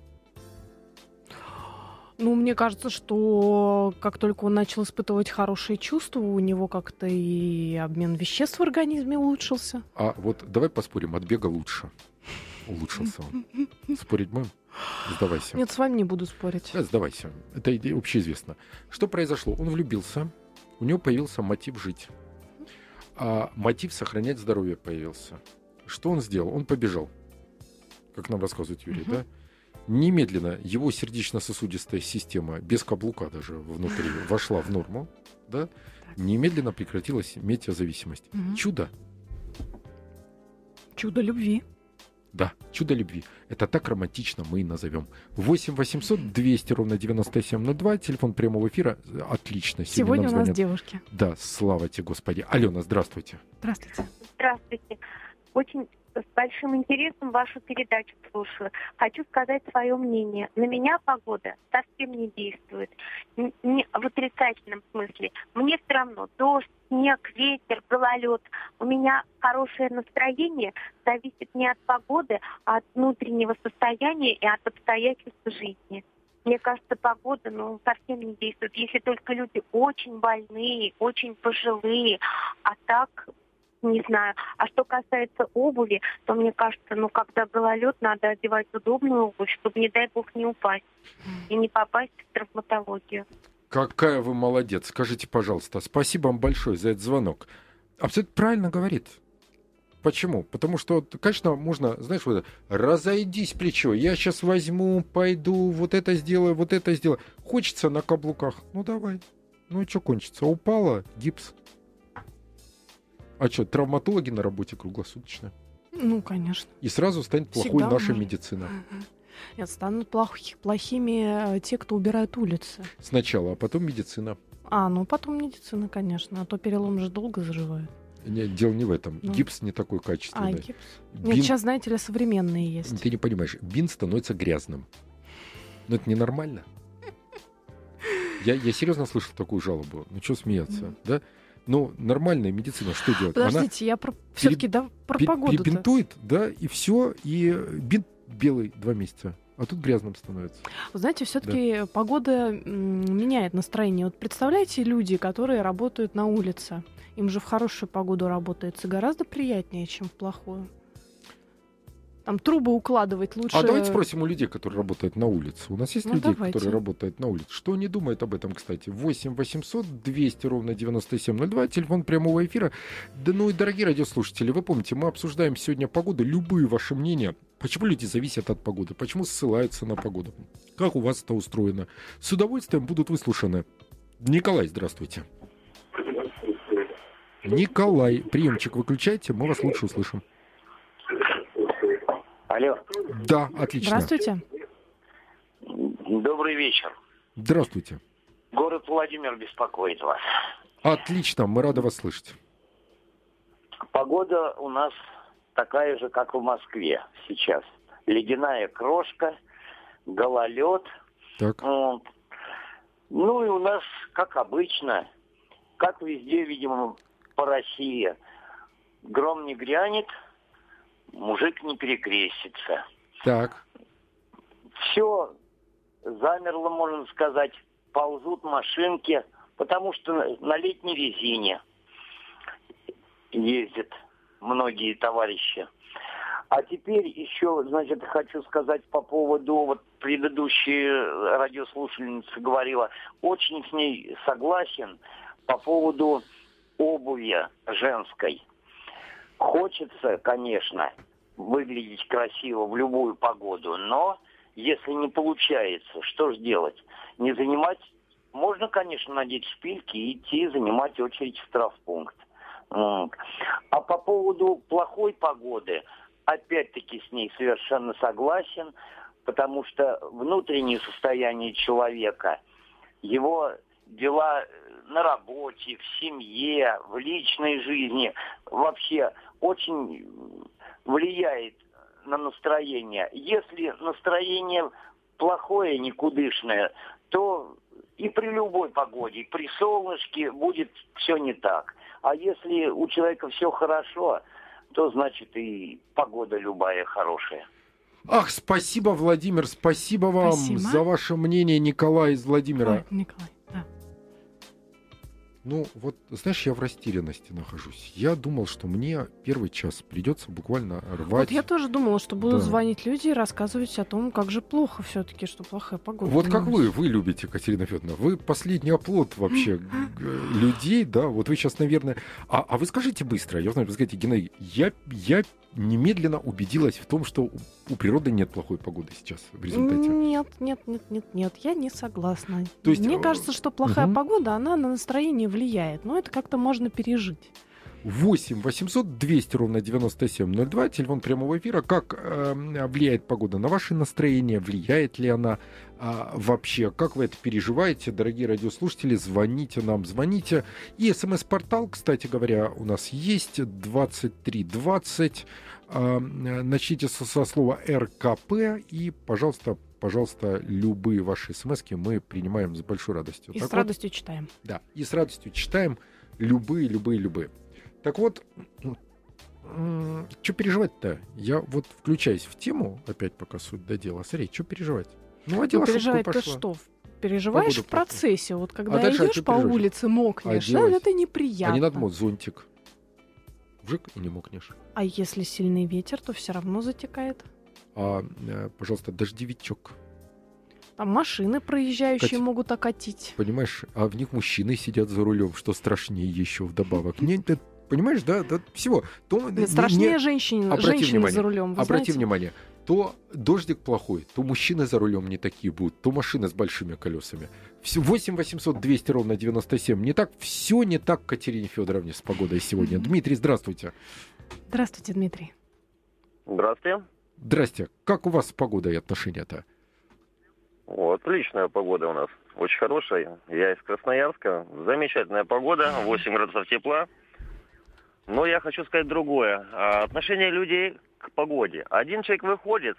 Ну, мне кажется, что как только он начал испытывать хорошие чувства, у него как-то и обмен веществ в организме улучшился. А вот давай поспорим, от бега лучше. Улучшился он. Спорить будем? Сдавайся. Нет, с вами не буду спорить. Да, сдавайся. Это общеизвестно. Что произошло? Он влюбился, у него появился мотив жить. А мотив сохранять здоровье появился. Что он сделал? Он побежал. Как нам рассказывает Юрий, uh-huh. да? Немедленно его сердечно-сосудистая система, без каблука даже внутри, вошла в норму, да? Немедленно прекратилась метеозависимость. Uh-huh. Чудо. Чудо любви. Да, чудо любви. Это так романтично мы и назовем. восемь восемьсот двести ровно девяносто семь ноль два. Телефон прямого эфира. Отлично. Сегодня, Сегодня у нас звонят. Девушки. Да, слава тебе, Господи. Алена, здравствуйте. Здравствуйте. Здравствуйте. Очень с большим интересом вашу передачу слушаю. Хочу сказать свое мнение. На меня погода совсем не действует. Не, в отрицательном смысле. Мне все равно дождь, снег, ветер, гололед. У меня хорошее настроение зависит не от погоды, а от внутреннего состояния и от обстоятельств жизни. Мне кажется, погода ну, совсем не действует. Если только люди очень больные, очень пожилые, а так... Не знаю. А что касается обуви, то мне кажется, ну, когда гололед, надо одевать удобную обувь, чтобы, не дай бог, не упасть и не попасть в травматологию. Какая вы молодец. Скажите, пожалуйста, спасибо вам большое за этот звонок. Абсолютно правильно говорит. Почему? Потому что, конечно, можно, знаешь, вот разойдись плечо. Я сейчас возьму, пойду, вот это сделаю, вот это сделаю. Хочется на каблуках. Ну, давай. Ну, и что кончится? Упала, гипс. А что, травматологи на работе круглосуточно? Ну, конечно. И сразу станет плохой Всегда наша может. медицина. Нет, станут плохи, плохими те, кто убирает улицы. Сначала, а потом медицина. А, ну потом медицина, конечно. А то перелом же долго заживает. Нет, дело не в этом. Ну. Гипс не такой качественный. А, гипс? Бин... Нет, сейчас, знаете ли, современные есть. Ты не понимаешь, бинт становится грязным. Но это ненормально. Я, я серьезно слышал такую жалобу. Ну, что смеяться, mm. да? Ну, нормальная медицина что делает? Подождите, Она я про... все-таки да, про пер... погоду-то. Перебинтует, да, и все, и бинт белый два месяца, а тут грязным становится. Вы знаете, все-таки да. погода м- меняет настроение. Вот представляете, люди, которые работают на улице, им же в хорошую погоду работается гораздо приятнее, чем в плохую. Там трубы укладывать лучше. А давайте спросим у людей, которые работают на улице. У нас есть ну, люди, давайте. которые работают на улице. Что они думают об этом, кстати? восемь восемьсот двести ровно девяносто семь ноль два. Телефон прямого эфира. Да ну и, дорогие радиослушатели, вы помните, мы обсуждаем сегодня погоду. Любые ваши мнения. Почему люди зависят от погоды? Почему ссылаются на погоду? Как у вас это устроено? С удовольствием будут выслушаны. Николай, здравствуйте. Николай, приемчик выключайте, мы вас лучше услышим. Алло. Да, отлично. Здравствуйте. Добрый вечер. Здравствуйте. Город Владимир беспокоит вас. Отлично, мы рады вас слышать. Погода у нас такая же, как в Москве сейчас. Ледяная крошка, гололед. Так. Вот. Ну и у нас, как обычно, как везде, видимо, по России, гром не грянет, мужик не перекрестится. Так. Все замерло, можно сказать, ползут машинки, потому что на летней резине ездят многие товарищи. А теперь еще, значит, хочу сказать по поводу, вот предыдущая радиослушательница говорила, очень с ней согласен по поводу обуви женской. Хочется, конечно, выглядеть красиво в любую погоду, но если не получается, что же делать? Не занимать... Можно, конечно, надеть шпильки и идти занимать очередь в штрафпункт. А по поводу плохой погоды, опять-таки с ней совершенно согласен, потому что внутреннее состояние человека, его дела на работе, в семье, в личной жизни вообще очень влияет на настроение. Если настроение плохое, никудышное, то и при любой погоде, и при солнышке будет все не так. А если у человека все хорошо, то значит и погода любая хорошая. Ах, спасибо, Владимир, спасибо вам Спасибо. за ваше мнение, Николай из Владимира. Ой, Николай, да. Ну, вот, знаешь, я в растерянности нахожусь. Я думал, что мне первый час придется буквально рвать. Вот я тоже думала, что будут Да. звонить люди и рассказывать о том, как же плохо все-таки, что плохая погода. Вот как понимаете? вы, вы любите, Катерина Федоровна, вы последний оплот вообще г- г- людей, да, вот вы сейчас, наверное... А, а вы скажите быстро, я знаю, вы скажите, Геннадий, я, я немедленно убедилась в том, что у, у природы нет плохой погоды сейчас в результате. Нет, нет, нет, нет, нет, я не согласна. То есть, Мне э, кажется, что плохая мгм. погода, она на настроение влияет, но это как-то можно пережить. восемь восемьсот двести ровно девяносто семь ноль два, телефон прямого эфира. Как э, влияет погода на ваше настроение? Влияет ли она а, вообще? Как вы это переживаете, дорогие радиослушатели? Звоните нам, звоните. И смс-портал, кстати говоря, у нас есть двадцать три двадцать. А, начните со, со слова эр ка пэ и, пожалуйста, пожалуйста, любые ваши смски мы принимаем с большой радостью. И Так с вот, радостью читаем. да, и с радостью читаем любые, любые, любые. Так вот, что переживать-то? Я вот включаюсь в тему, опять пока суть до дела. Смотри, что переживать? Ну, одела шубку и Переживать-то пошла. что? Переживаешь Погода в процессе, вот когда А дальше, а идешь чё по переживаешь? улице, мокнешь, да, Оделась. это неприятно. А не надо мыть зонтик. Вжик и не мокнешь. А если сильный ветер, то все равно затекает. А, э, пожалуйста, дождевичок. Там машины проезжающие Кать, могут окатить. Понимаешь, а в них мужчины сидят за рулем, что страшнее еще вдобавок. Не, ты понимаешь, да, да, всего. То, не- Страшнее не- женщин, Обрати женщины внимание, за рулем. Вы Обрати знаете? внимание, то дождик плохой, то мужчины за рулем не такие будут, то машины с большими колесами. восемь восемьсот двести ровно девяносто семь. Не так, все не так, Катерине Федоровне, с погодой сегодня. Дмитрий, здравствуйте. Здравствуйте, Дмитрий. Здравствуйте. Здрасте. Как у вас с погодой отношения-то? Вот, отличная погода у нас. Очень хорошая. Я из Красноярска. Замечательная погода. восемь градусов тепла. Но я хочу сказать другое. А, Отношение людей к погоде. Один человек выходит.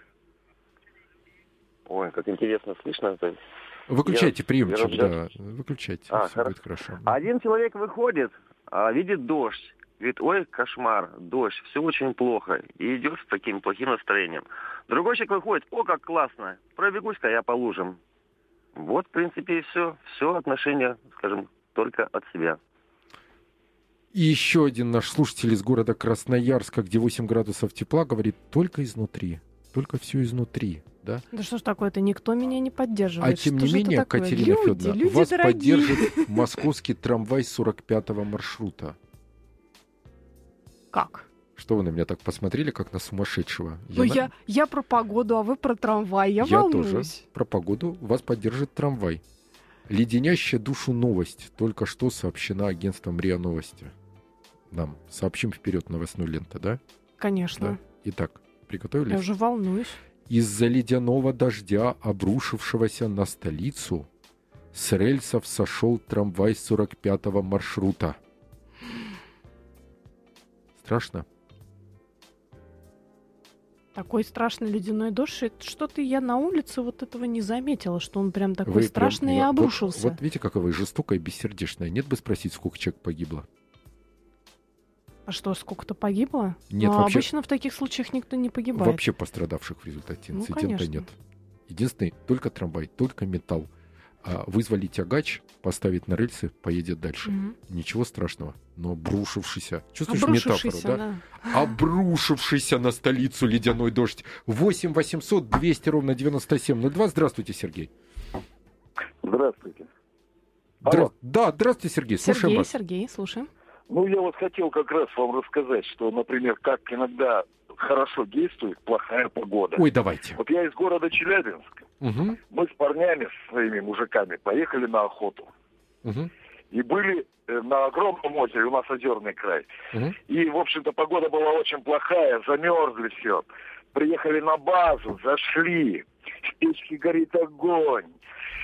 Ой, как интересно слышно это. Выключайте Я- приемчик, я- да. Выключайте. А, Все хоро- будет хорошо. Один человек выходит, а, видит дождь. Говорит, ой, кошмар, дождь, все очень плохо. И идет с таким плохим настроением. Другой человек выходит, о, как классно, пробегусь-ка я по лужам. Вот, в принципе, и все. Все отношения, скажем, только от себя. И еще один наш слушатель из города Красноярска, где восемь градусов тепла, говорит, только изнутри. Только все изнутри. Да? Да что ж такое-то, никто меня не поддерживает. А тем Что не же это менее, такое? Катерина люди, Федоровна, люди вас дорогие. поддержит московский трамвай сорок пятого маршрута. Как? Что вы на меня так посмотрели, как на сумасшедшего? Ну, на- я, я про погоду, а вы про трамвай. Я, Я волнуюсь. тоже про погоду. Вас поддержит трамвай. Леденящая душу новость только что сообщена агентством РИА Новости. Нам сообщим вперед новостной ленты, да? Конечно. Да. Итак, приготовились? Я уже волнуюсь. Из-за ледяного дождя, обрушившегося на столицу, с рельсов сошел трамвай сорок пятого маршрута. Страшно? Такой страшный ледяной дождь. Это что-то я на улице вот этого не заметила, что он прям такой Вы прям- страшный и вот- обрушился. Вот, видите, какая вы жестокая и бессердечная. Нет бы спросить, сколько человек погибло. А что, сколько-то погибло? Нет, Ну, вообще- обычно в таких случаях никто не погибает. Вообще пострадавших в результате Ну, инцидента конечно. нет. Единственный, только трамвай, только металл. А вызвали тягач, поставить на рельсы, поедет дальше. Мгм. Ничего страшного. Но обрушившийся. Чувствуешь Обрушившийся, метафору, да? Обрушившийся на столицу ледяной дождь. восемь восемьсот двести ровно девяносто семь ноль два. Здравствуйте, Сергей. Здравствуйте. Здра- Алло. Да, здравствуйте, Сергей. Слушаем Сергей, вас. Сергей, слушаем. Ну, я вот хотел как раз вам рассказать, что, например, как иногда хорошо действует плохая погода. Ой, давайте. Вот я из города Челябинск. Угу, Мы с парнями, с своими мужиками, поехали на охоту. угу, И были э, на огромном озере, у нас озерный край. угу. И, в общем-то, погода была очень плохая, замерзли все. Приехали на базу, зашли, в печке горит огонь.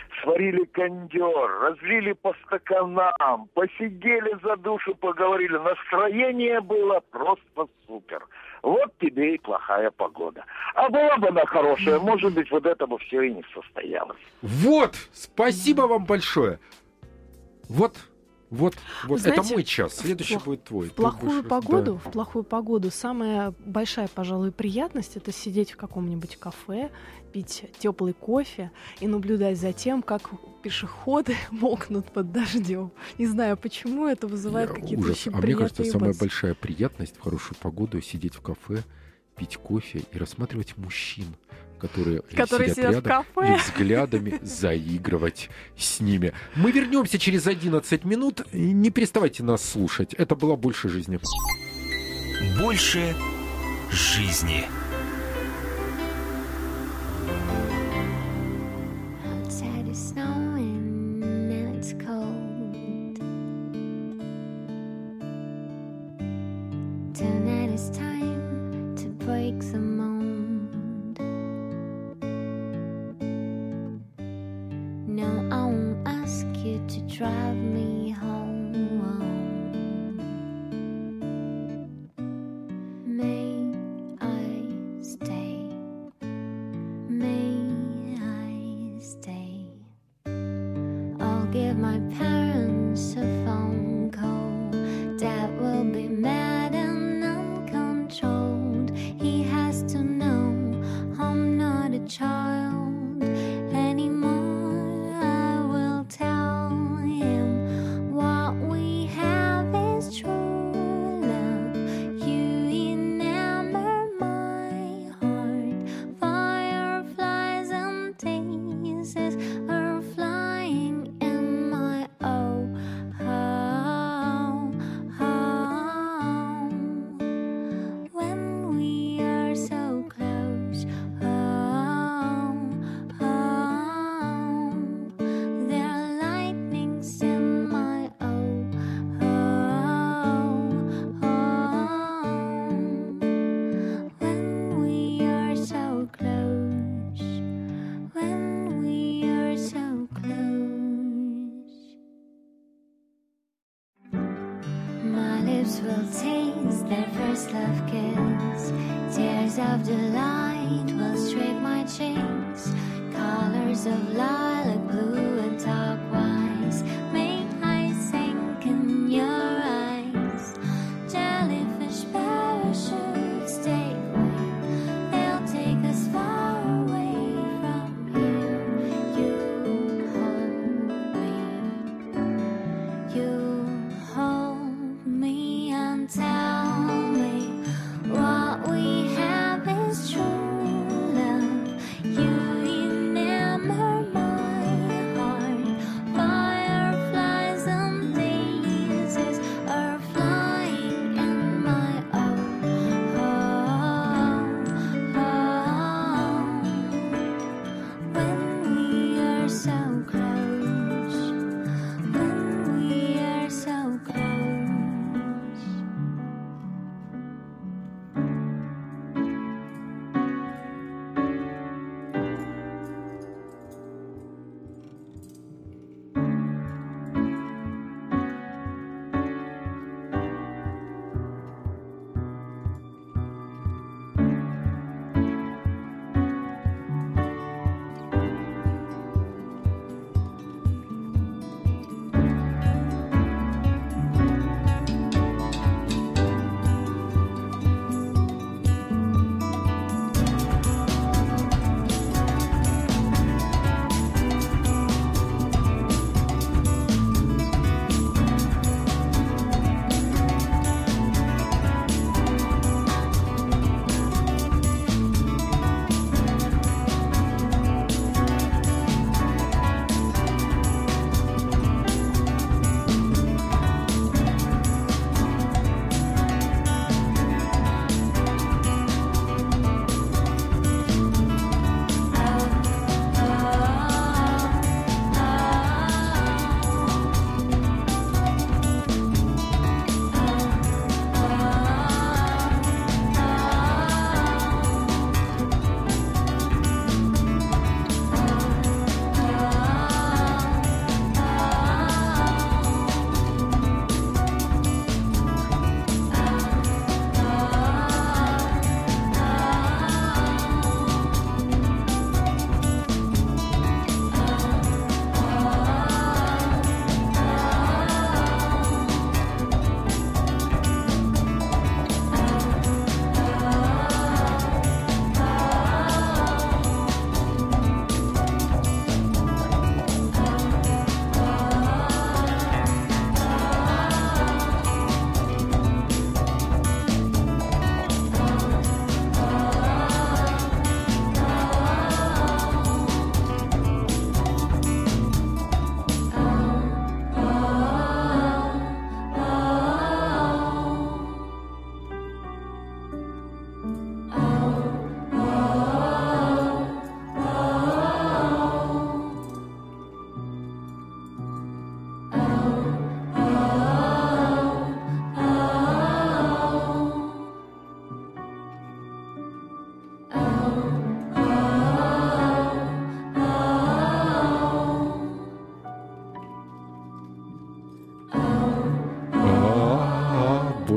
сварили кондер, разлили по стаканам, посидели за душу, поговорили. Настроение было просто супер. Вот тебе и плохая погода. А была бы она хорошая, может быть, вот это бы все и не состоялось. Вот, спасибо вам большое. Вот. Вот, вот Знаете, это мой час, следующий в, будет твой. В плохую будешь, погоду, да. в плохую погоду самая большая, пожалуй, приятность — это сидеть в каком-нибудь кафе, пить теплый кофе и наблюдать за тем, как пешеходы мокнут под дождем. Не знаю, почему это вызывает Я, какие-то ужас. очень а приятные мне кажется, эмоции. самая большая приятность в хорошую погоду — сидеть в кафе, пить кофе и рассматривать мужчин, которые, которые сидят, сидят рядом, в кафе. и взглядами заигрывать с ними. Мы вернемся через одиннадцать минут. Не переставайте нас слушать. Это была «Больше жизни». Больше жизни. Drive me home. May I stay? May I stay? I'll give my parents a phone call. Dad will be mad and uncontrolled. He has to know I'm not a child anymore. I will tell him what we have is true love. You enamor my heart. Fireflies and daisies are flying in my oh home, home. When we are so close, home, home. There are lightnings in my oh home, home. When we are so close, when we are so close. My lips will taste their first love kiss. Tears of delight will streak my cheeks. Colors of lilac, blue and turquoise. May I sink in your eyes? Jellyfish parachutes take wing. They'll take us far away from here. You hold me. You hold me and tell me what we have is true love. You enamor my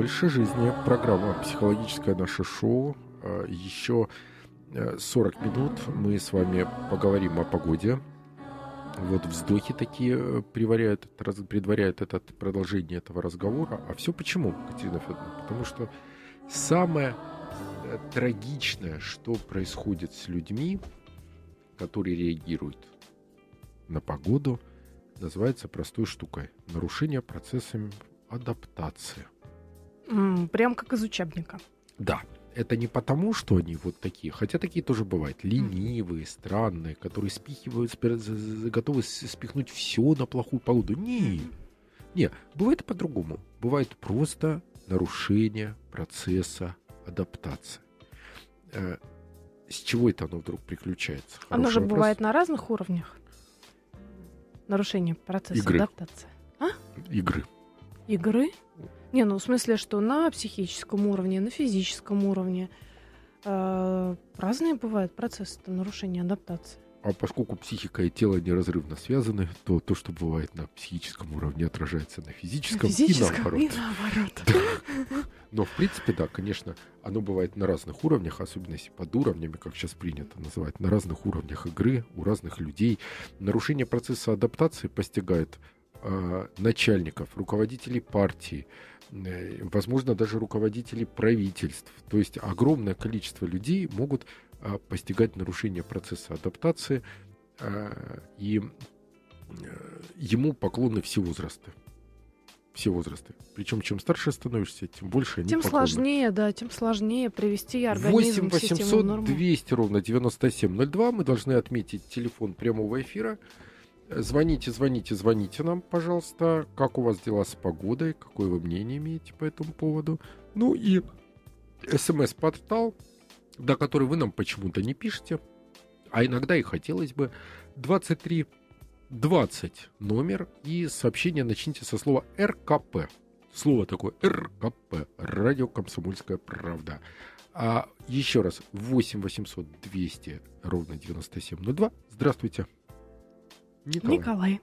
Больше жизни. Программа «Психологическое наше шоу». Еще сорок минут мы с вами поговорим о погоде. Вот вздохи такие предваряют, предваряют это продолжение этого разговора. А все почему, Катерина Федоровна? Потому что самое трагичное, что происходит с людьми, которые реагируют на погоду, называется простой штукой. Нарушение процесса адаптации. Mm, прям как из учебника. Да. Это не потому, что они вот такие, хотя такие тоже бывают, ленивые, странные, которые спихивают, готовы спихнуть все на плохую погоду. Не, не, бывает по-другому. Бывает просто нарушение процесса адаптации. С чего это оно вдруг приключается? Оно Хороший же вопрос. бывает на разных уровнях. Нарушение процесса Игры. адаптации. А? Игры. Игры? Не, ну в смысле, что на психическом уровне, на физическом уровне э, разные бывают процессы нарушения адаптации. А поскольку психика и тело неразрывно связаны, то то, что бывает на психическом уровне, отражается на физическом, на физическом и наоборот. И наоборот. Да. Но в принципе, да, конечно, оно бывает на разных уровнях, особенно если под уровнями, как сейчас принято называть, на разных уровнях игры, у разных людей. Нарушение процесса адаптации постигает э, начальников, руководителей партии, э, возможно, даже руководителей правительств. То есть огромное количество людей могут э, постигать нарушение процесса адаптации, э, и э, ему поклонны все возрасты. Все возрасты. Причем, чем старше становишься, тем больше они Тем поклонны. сложнее, да, тем сложнее привести организм восемь в систему восемьсот нормы. двести ровно девяносто семь ноль два. Мы должны отметить телефон прямого эфира. Звоните, звоните, звоните нам, пожалуйста. Как у вас дела с погодой? Какое вы мнение имеете по этому поводу? Ну и смс-портал, до который вы нам почему-то не пишете, а иногда и хотелось бы, двадцать три двадцать номер, и сообщение начните со слова эр ка пэ. Слово такое эр ка пэ. Радио «Комсомольская правда». А еще раз, восемь восемьсот двести ровно девяносто семь ноль два. Здравствуйте. Николай. Николай.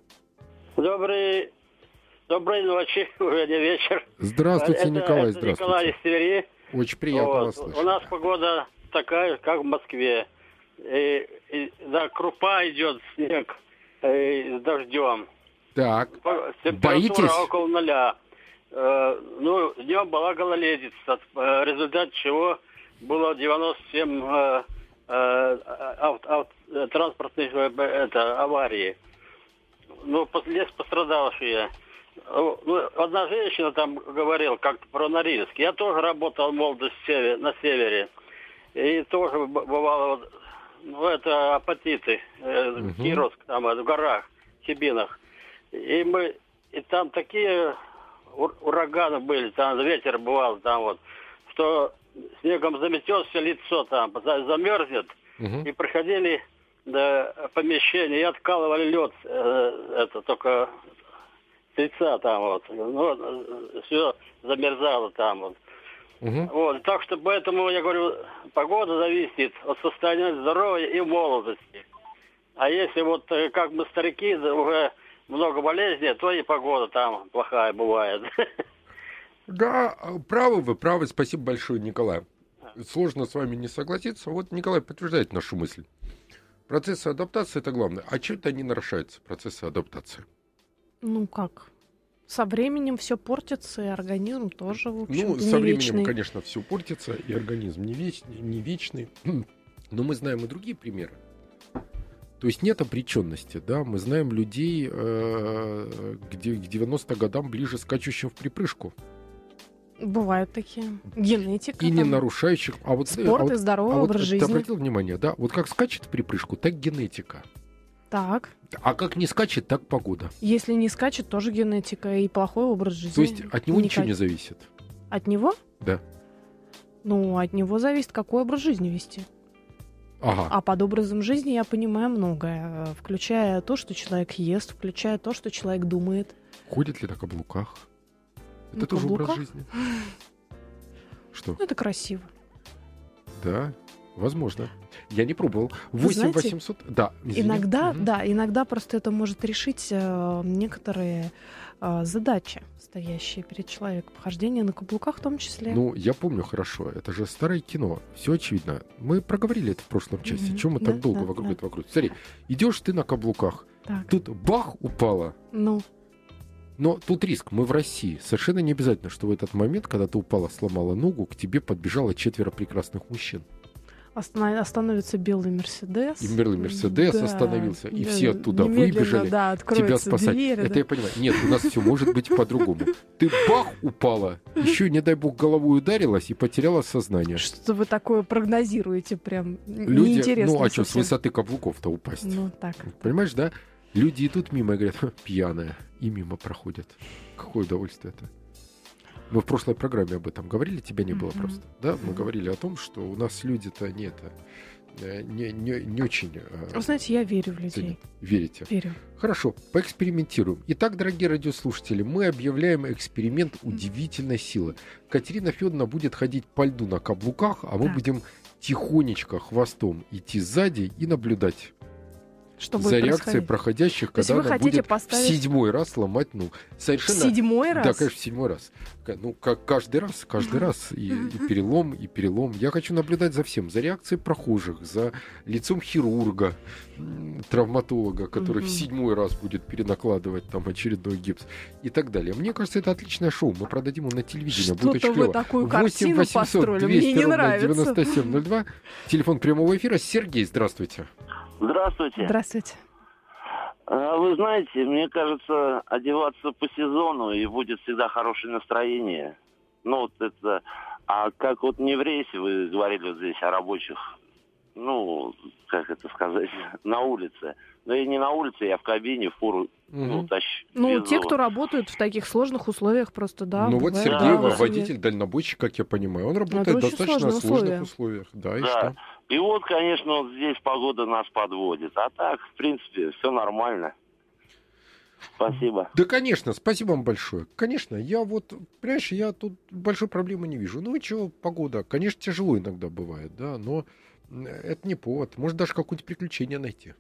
Добрый, доброй ночи, уже не вечер. Здравствуйте, это, Николай, это здравствуйте. Николай из Твери. Очень приятно вот. вас слышать. У нас погода такая, как в Москве. И, и, да, крупа идет, снег и, с дождем. Так, Температура боитесь? около нуля. Э, ну, днем была гололедица, в результате чего было девяносто семь э, э, ав, ав, транспортных э, это, аварий. Ну, есть пострадавшие. Ну, одна женщина там говорила как-то про Норильск. Я тоже работал в молодости на севере. И тоже бывало, ну, это апатиты, э, Угу. Кировск, там, в горах, в Чебинах. И мы, и там такие ур- ураганы были, там ветер бывал, там вот, что снегом заметет все лицо там, за- замерзнет. Угу. И приходили до помещения и откалывали лед, э, это только с лица там вот. Ну, все замерзало там вот. Угу. Вот, так что поэтому, я говорю, погода зависит от состояния здоровья и молодости. А если вот э, как мы старики, да, уже много болезней, то и погода там плохая бывает. Да, правы вы, правы. Спасибо большое, Николай. Сложно с вами не согласиться. Вот Николай подтверждает нашу мысль. Процессы адаптации — это главное. А что это они нарушаются, процессы адаптации? Ну как? Со временем все портится, и организм тоже, в общем-то, Ну, не со временем, вечный. конечно, все портится, и организм не вечный, не вечный. Но мы знаем и другие примеры. То есть нет обреченности, да? Мы знаем людей, э, где к девяностым годам ближе скачущим в припрыжку. Бывают такие. Генетика. И не там. нарушающих. А вот, Спорт а вот, и здоровый а вот образ ты жизни. обратил внимание, да? Вот как скачет в припрыжку, так генетика. Так. А как не скачет, так погода. Если не скачет, тоже генетика и плохой образ жизни. То есть от него ничего Никак- не зависит. От него? Да. Ну, от него зависит, какой образ жизни вести. Ага. А под образом жизни я понимаю многое, э, включая то, что человек ест, включая то, что человек думает. Ходит ли на каблуках? Это На тоже образ каблуках? жизни. Что? Ну, это красиво. Да, возможно. Я не пробовал. Вы восемь знаете, восемьсот... Да, извини. Иногда, Мгм. да, иногда просто это может решить э, некоторые э, задачи, стоящие перед человеком. Хождение на каблуках в том числе. Ну, я помню хорошо. Это же старое кино. Все очевидно. Мы проговорили это в прошлом части. Мгм. Чем мы Да, так долго да, вокруг да. этого вокруг? Смотри, идешь ты на каблуках. Так. Тут бах, упала. Ну, Но тут риск. Мы в России. Совершенно не обязательно, что в этот момент, когда ты упала, сломала ногу, к тебе подбежало четверо прекрасных мужчин. останов- остановится белый Мерседес. И белый Мерседес Да, остановился, и да, все оттуда немедленно, выбежали да, тебя откроется спасать. дверь, Это да. я понимаю. Нет, у нас все может быть по-другому. Ты бах, упала, еще, не дай бог, головой ударилась и потеряла сознание. Что вы такое прогнозируете прям? Люди, Неинтересно ну а что, с совсем. высоты каблуков-то упасть? Ну, так. Понимаешь, да? Люди идут мимо и говорят, «Ха, пьяная, и мимо проходят. Какое удовольствие это. Мы в прошлой программе об этом говорили, тебя не было Мгм. просто. Да, мы Мгм. говорили о том, что у нас люди-то не это, э, не, не, не очень э, Вы знаете, я верю в людей. ценят. Верите? Верю. Хорошо, поэкспериментируем. Итак, дорогие радиослушатели, мы объявляем эксперимент удивительной силы. Катерина Федоровна будет ходить по льду на каблуках, а мы Так. будем тихонечко хвостом идти сзади и наблюдать Что за будет реакцией происходить? проходящих, То есть когда вы она хотите будет поставить- в седьмой раз ломать ногу. Совершенно... Седьмой раз? Да, конечно, в седьмой раз. К- Ну, как каждый раз, каждый Мгм. раз. И, и перелом, и перелом. Я хочу наблюдать за всем. За реакцией прохожих, за лицом хирурга, м, травматолога, который Мгм. в седьмой раз будет перенакладывать там очередной гипс и так далее. Мне кажется, это отличное шоу. Мы продадим его на телевидении. Будет очень Что-то вы клево. такую восемь картину восемьсот построили. двести Мне не ровно нравится. девяносто семь ноль два. Телефон прямого эфира. Сергей, здравствуйте. Здравствуйте. Здравствуйте. А, Вы знаете, мне кажется, одеваться по сезону, и будет всегда хорошее настроение. Ну, вот это... А как вот не в рейсе, вы говорили вот здесь о рабочих, ну, как это сказать, на улице. Но я не на улице, я в кабине, фуру, ну, Мгм. тащу. Ну, везу. те, кто работают в таких сложных условиях, просто, да. ну вот бывает, Сергей, да, вот вот водитель, дальнобойщик, как я понимаю, он работает очень в достаточно сложные сложных условия. условиях. Да, и Да. что? И вот, конечно, вот здесь погода нас подводит. А так, в принципе, все нормально. Спасибо. Да, конечно, спасибо вам большое. Конечно, я вот, понимаешь, я тут большой проблемы не вижу. Ну и чего, погода, конечно, тяжело иногда бывает, да, но м, это не повод. Может, даже какое-то приключение найти.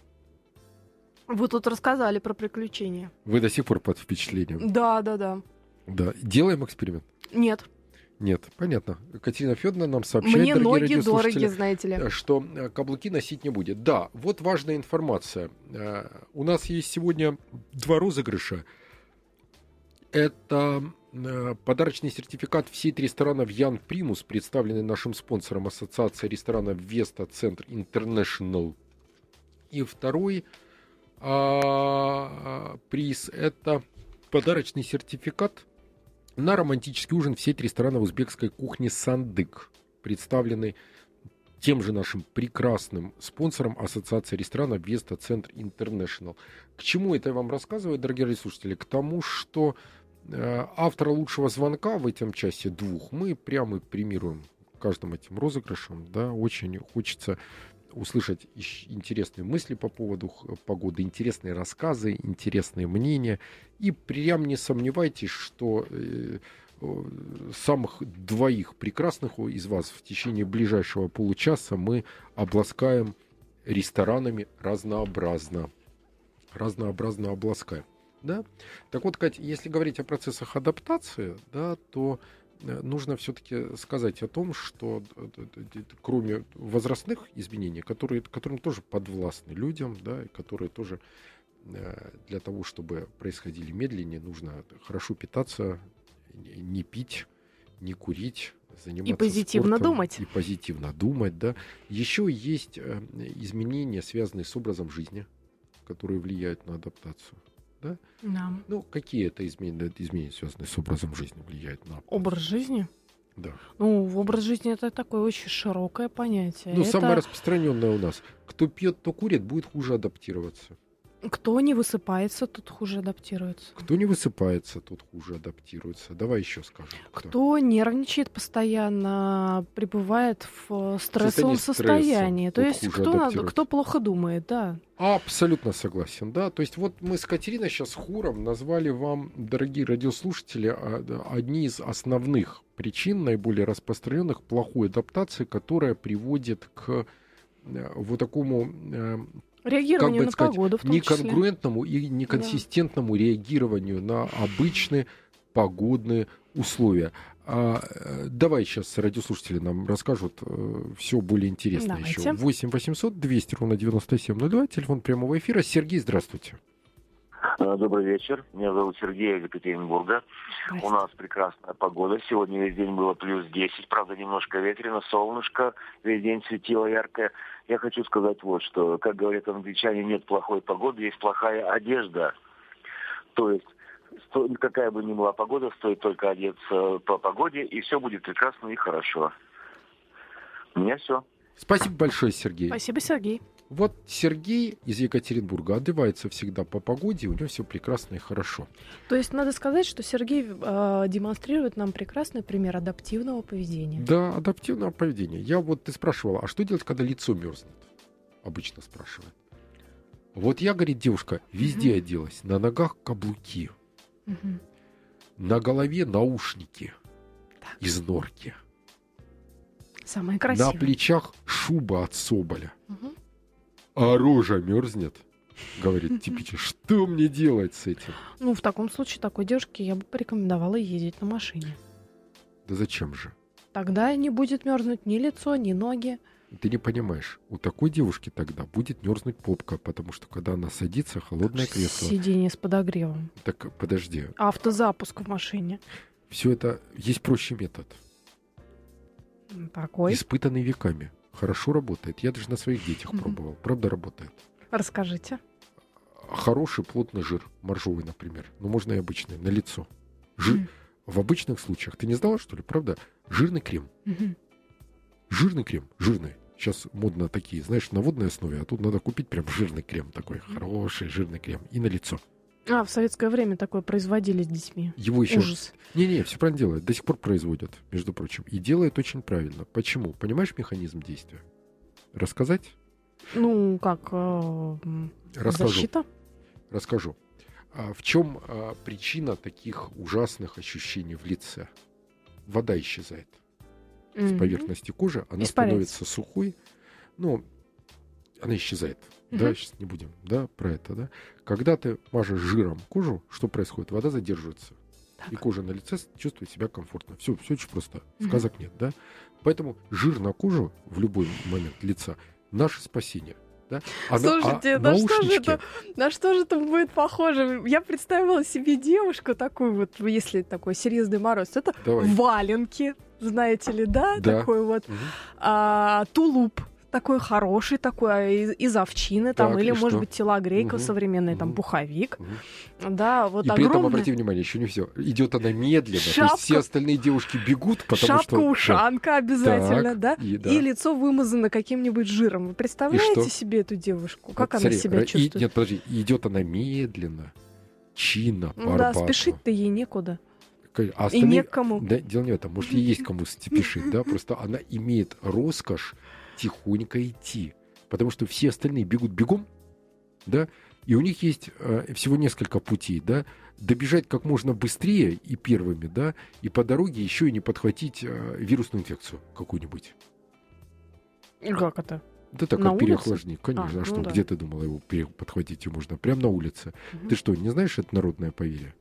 Вы тут рассказали про приключения. Вы до сих пор под впечатлением. Да, да, да. Да. Делаем эксперимент? Нет. Нет, понятно. Катерина Федоровна нам сообщает, Мне дорогие ноги радиослушатели, дороги, знаете ли. э, что э, каблуки носить не будет. Да, вот важная информация. Э, У нас есть сегодня два розыгрыша. Это э, подарочный сертификат в сеть ресторанов Ян Примус, представленный нашим спонсором Ассоциации ресторанов Веста Центр Интернешнл. И второй а, приз – это подарочный сертификат на романтический ужин в сеть ресторанов узбекской кухни «Сандык», представленный тем же нашим прекрасным спонсором Ассоциации ресторанов Веста Центр Интернешнл. К чему это я вам рассказываю, дорогие радиослушатели? К тому, что э, автора лучшего звонка в этом часе двух мы прямо премируем каждым этим розыгрышем. Да, очень хочется услышать ищ- интересные мысли по поводу х- погоды, интересные рассказы, интересные мнения. И прям не сомневайтесь, что э, э, самых двоих прекрасных из вас в течение ближайшего получаса мы обласкаем ресторанами разнообразно. Разнообразно обласкаем. Да? Так вот, Кать, если говорить о процессах адаптации, да, то э, нужно все-таки сказать о том, что д- д- д- д- кроме возрастных изменений, которые, которым тоже подвластны людям, да, и которые тоже э, для того, чтобы происходили медленнее, нужно хорошо питаться, не- не пить, не курить, заниматься И позитивно спортом, думать. И позитивно думать, да. Еще есть э, изменения, связанные с образом жизни, которые влияют на адаптацию. Да? Да. Ну, какие это изменения, изменения, связанные с образом жизни, влияют на... Образ жизни? Да. Ну, образ жизни это такое очень широкое понятие. Ну, Это самое распространенное у нас. Кто пьет, кто курит, будет хуже адаптироваться. кто не высыпается, тот хуже адаптируется. Кто не высыпается, тот хуже адаптируется. Давай еще скажем. Кто? Кто нервничает постоянно, пребывает в стрессовом Состояние стресса, состоянии. То тот есть хуже кто, надо, адаптируется. кто плохо думает, да. Абсолютно согласен, да. То есть вот мы с Катериной сейчас хором назвали вам, дорогие радиослушатели, а, да, одни из основных причин, наиболее распространенных плохой адаптации, которая приводит к э, вот такому... Э, реагированию как бы на сказать, погоду, в том числе. неконгруентному и неконсистентному да. реагированию на обычные погодные условия. А, давай сейчас радиослушатели нам расскажут э, все более интересное Давайте. еще. восемь восемьсот двести ровно девяносто семь ноль два, телефон прямого эфира. Сергей, здравствуйте. Добрый вечер. Меня зовут Сергей из Екатеринбурга. У нас прекрасная погода. Сегодня весь день было плюс десять. Правда, немножко ветрено, солнышко. Весь день светило яркое. Я хочу сказать вот что. Как говорят англичане, нет плохой погоды, есть плохая одежда. То есть, сто, какая бы ни была погода, стоит только одеться по погоде, и все будет прекрасно и хорошо. У меня все. Спасибо большое, Сергей. Спасибо, Сергей. Вот Сергей из Екатеринбурга одевается всегда по погоде, у него все прекрасно и хорошо. То есть надо сказать, что Сергей э, демонстрирует нам прекрасный пример адаптивного поведения. Да, адаптивного поведения. Я вот, ты спрашивала, а что делать, когда лицо мерзнет? Обычно спрашивают. Вот я, говорит, девушка, везде mm-hmm. оделась. На ногах каблуки. Mm-hmm. На голове наушники так. из норки. Самое красивое. На плечах шуба от соболя. Mm-hmm. А рожа мерзнет, говорит типичный. Что мне делать с этим? Ну, в таком случае такой девушке я бы порекомендовала ездить на машине. Да зачем же? Тогда не будет мерзнуть ни лицо, ни ноги. Ты не понимаешь, у такой девушки тогда будет мерзнуть попка, потому что когда она садится, холодное кресло. Сиденье с подогревом. Так, подожди. Автозапуск в машине. Все это, есть проще метод. Какой? Испытанный веками. Хорошо работает. Я даже на своих детях mm-hmm. пробовал. Правда, работает. Расскажите. Хороший плотный жир. Моржовый, например. Ну, можно и обычный. На лицо. Жир. Mm-hmm. В обычных случаях. Ты не знала, что ли? Правда? Жирный крем. Mm-hmm. Жирный крем. Жирный. Сейчас модно такие, знаешь, на водной основе. А тут надо купить прям жирный крем. Такой mm-hmm. хороший жирный крем. И на лицо. А, в советское время такое производили с детьми. Его еще... Ужас. Не-не, все правильно делают. До сих пор производят, между прочим. И делают очень правильно. Почему? Понимаешь механизм действия? Рассказать? Ну, как э, Расскажу. защита? Расскажу. А в чем а, причина таких ужасных ощущений в лице? Вода исчезает mm-hmm. с поверхности кожи. Она Испаряется. становится сухой. Ну, она исчезает. Uh-huh. Да, сейчас не будем, да, про это, да. Когда ты мажешь жиром кожу, что происходит? Вода задерживается. Так. И кожа на лице чувствует себя комфортно. Все, все очень просто. Сказок uh-huh. нет, да. Поэтому жир на кожу в любой момент лица — наше спасение. Да? А Слушайте, на, а на, что же это, на что же это будет похоже? Я представила себе девушку такую вот, если такой серьезный мороз, это Давай. валенки, знаете ли, да, да. такой вот угу. а, тулуп. Такой хороший, такой из, из овчины, там, так, или, может что? быть, телогрейка угу. современный, там, угу. пуховик. Угу. Да, вот и огромный... при этом, обрати внимание, еще не все. Идет она медленно, Шапка... то есть все остальные девушки бегут, потому Шапка, что... ушанка да. обязательно, так, да? И, да? И лицо вымазано каким-нибудь жиром. Вы представляете себе эту девушку? Как вот, она смотри, себя и, чувствует? Нет, подожди, идет она медленно, чинно, ну, да, спешить-то ей некуда. А остальные... И не к кому. Да, дело не в этом. Может, ей есть кому спешить, да? Просто она имеет роскошь тихонько идти. Потому что все остальные бегут бегом, да, и у них есть э, всего несколько путей, да, добежать как можно быстрее и первыми, да, и по дороге еще и не подхватить э, вирусную инфекцию какую-нибудь. И как это? Да так, на как переохлаждение. Конечно, а, а что, ну да. где ты думала его подхватить ее можно? Прямо на улице. Угу. Ты что, не знаешь это народное поверье?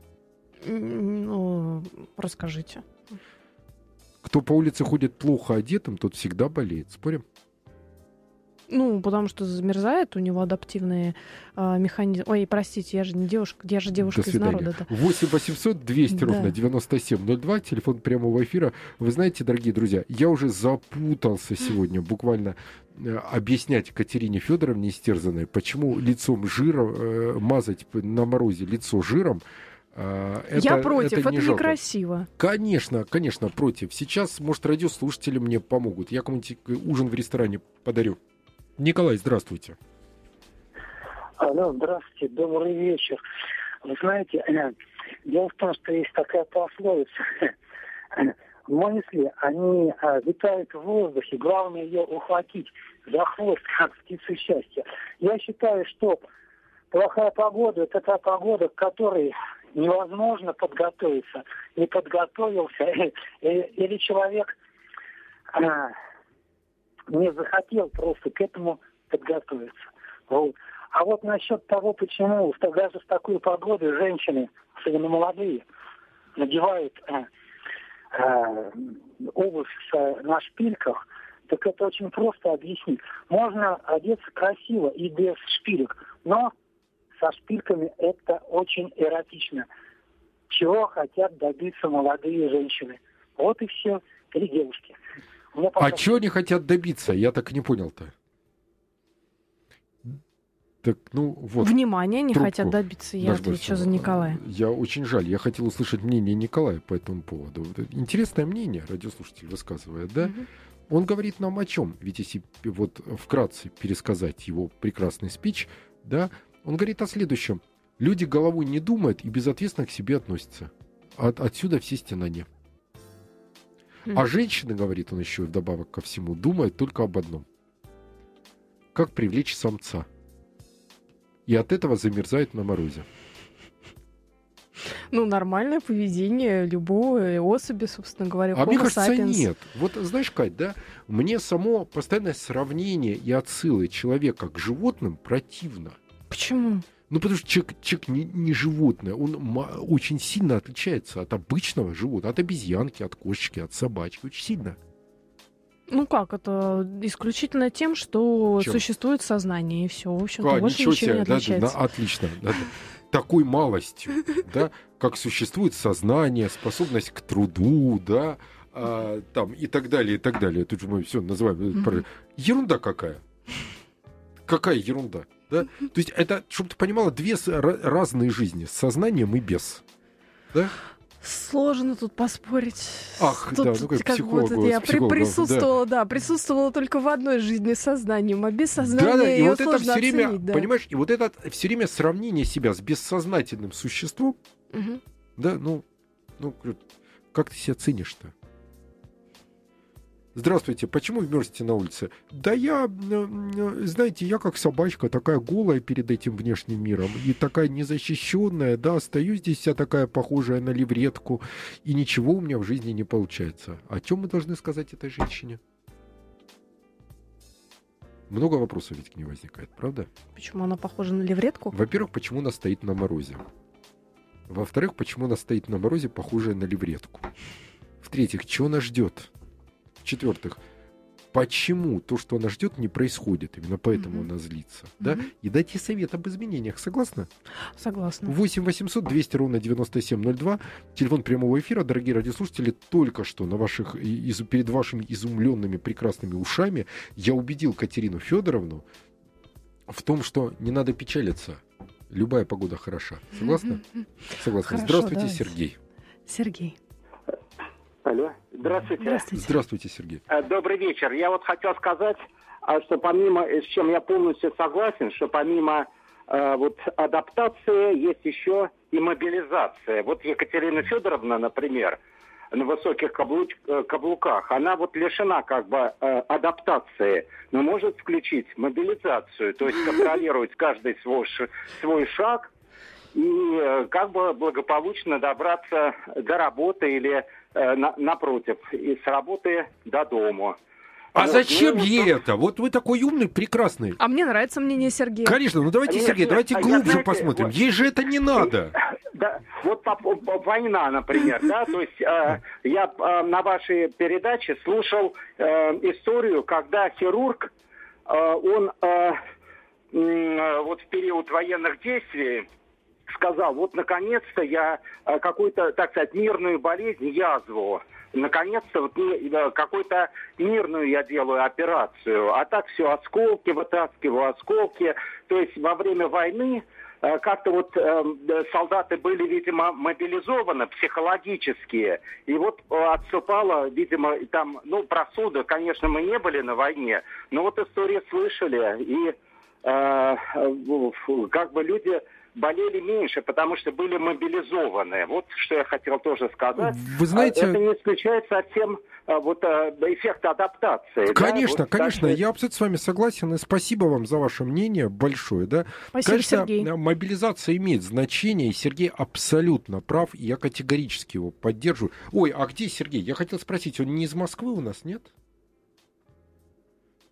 Ну, расскажите. Кто по улице ходит плохо одетым, тот всегда болеет. Спорим? Ну, потому что замерзает, у него адаптивные э, механизмы. Ой, простите, я же не девушка, я же девушка из народа. Да. восемь восемьсот двести да. ровно девяносто семь ноль два, телефон прямого эфира. Вы знаете, дорогие друзья, я уже запутался сегодня буквально э, объяснять Катерине Федоровне истерзанной, почему лицом жиром, э, мазать на морозе лицо жиром. Uh, это, я против, это, это не некрасиво. Конечно, конечно, против. Сейчас, может, радиослушатели мне помогут. Я кому-нибудь ужин в ресторане подарю. Николай, здравствуйте. Алло, здравствуйте, добрый вечер. Вы знаете, дело в том, что есть такая пословица. Мысли, они витают в воздухе, главное ее ухватить за хвост, как птицу счастья. Я считаю, что плохая погода — это та погода, к которой невозможно подготовиться, не подготовился, или человек не захотел просто к этому подготовиться. Вот. А вот насчет того, почему даже в такую погоду женщины, особенно молодые, надевают э, э, обувь с, на шпильках, так это очень просто объяснить. Можно одеться красиво и без шпилек, но со шпильками это очень эротично. Чего хотят добиться молодые женщины? Вот и все. Или девушки. А чего они хотят добиться? Я так и не понял-то. Так, ну, вот, Внимание не трубку. хотят добиться. Я отвечу за Николая. Я очень жаль. Я хотел услышать мнение Николая по этому поводу. Интересное мнение радиослушатель высказывает, да? Угу. Он говорит нам о чем? Ведь если вот вкратце пересказать его прекрасный спич, да, он говорит о следующем. Люди головой не думают и безответственно к себе относятся. От, отсюда все стенания. Mm. А женщины, говорит он еще и вдобавок ко всему, думают только об одном. Как привлечь самца. И от этого замерзают на морозе. Ну, нормальное поведение любой особи, собственно говоря. А Homo мне кажется, sapiens. Нет. Вот знаешь, Кать, да, мне само постоянное сравнение и отсылы человека к животным противно. Почему? Ну, потому что человек, человек не, не животное, он очень сильно отличается от обычного животного, от обезьянки, от кошечки, от собачки, очень сильно. Ну как, это исключительно тем, что Чем? Существует сознание, и все. В общем-то, а, больше ничего ничего себе, не да, отличается. да, отлично. Да, да. Такой малостью, да, как существует сознание, способность к труду, да, а, там, и так далее, и так далее. Тут же мы все называем. Mm-hmm. Ерунда какая. Какая ерунда. Да? То есть это, чтобы ты понимала, две разные жизни, с сознанием и без. Да? Сложно тут поспорить. Ах, тут, да, ну как, как психолог, вот я психолог, присутствовала, да. да, присутствовала только в одной жизни с сознанием, а без сознания да, да, и ее вот это все оценить, время, да. понимаешь, и вот это все время сравнение себя с бессознательным существом, угу. да, ну, ну, как ты себя ценишь-то? Здравствуйте, почему вы мерзнете на улице? Да я, знаете, я как собачка, такая голая перед этим внешним миром, и такая незащищенная, да, стою здесь вся такая похожая на левретку, и ничего у меня в жизни не получается. О чем мы должны сказать этой женщине? Много вопросов ведь к ней возникает, правда? Почему она похожа на левретку? Во-первых, почему она стоит на морозе? Во-вторых, почему она стоит на морозе, похожая на левретку? В-третьих, чего она ждет? В-четвертых, почему то, что она ждет, не происходит? Именно поэтому mm-hmm. она злится. Mm-hmm. Да? И дать ей совет об изменениях. Согласна? Согласна. восемь восемьсот двести ровно девяносто семь ноль два. Телефон прямого эфира. Дорогие радиослушатели, только что на ваших, из, перед вашими изумленными прекрасными ушами я убедил Катерину Федоровну в том, что не надо печалиться. Любая погода хороша. Согласна? Mm-hmm. Согласна. Хорошо, Здравствуйте, давайте. Сергей. Сергей. Алло, здравствуйте. Здравствуйте. Здравствуйте, Сергей. Добрый вечер. Я вот хотел сказать, что помимо, с чем я полностью согласен, что помимо э, вот адаптации есть еще и мобилизация. Вот Екатерина Федоровна, например, на высоких каблуч, каблуках, она вот лишена как бы э, адаптации, но может включить мобилизацию, то есть контролировать каждый свой, свой шаг и как бы благополучно добраться до работы или э, на, напротив, и с работы до дома. А вот, зачем ну, ей ну, это? Вот вы такой умный, прекрасный. А мне нравится мнение Сергея. Конечно, ну давайте, Нет, Сергей, нет, давайте а я, глубже знаете, посмотрим. вот- Ей же это не надо. Да, вот по- по- война, например, да, то есть э, я э, на вашей передаче слушал э, историю, когда хирург, э, он э, м, вот в период военных действий сказал, вот наконец-то я э, какую-то, так сказать, мирную болезнь, язву, наконец-то вот не- э, какую-то мирную я делаю операцию, а так все осколки вытаскиваю, осколки, то есть во время войны э, как-то вот э, солдаты были, видимо, мобилизованы психологически, и вот э, отступала, видимо, там, ну, просуда, конечно, мы не были на войне, но вот истории слышали, и э, э, как бы люди болели меньше, потому что были мобилизованы. Вот что я хотел тоже сказать. Вы знаете- Это не исключает совсем а, вот а, эффект адаптации. Конечно, да? Вот конечно, так, я абсолютно с вами согласен, и спасибо вам за ваше мнение большое, да. Спасибо, Конечно, Сергей. мобилизация имеет значение, и Сергей абсолютно прав, и я категорически его поддерживаю. Ой, а где Сергей? Я хотел спросить, он не из Москвы у нас, нет?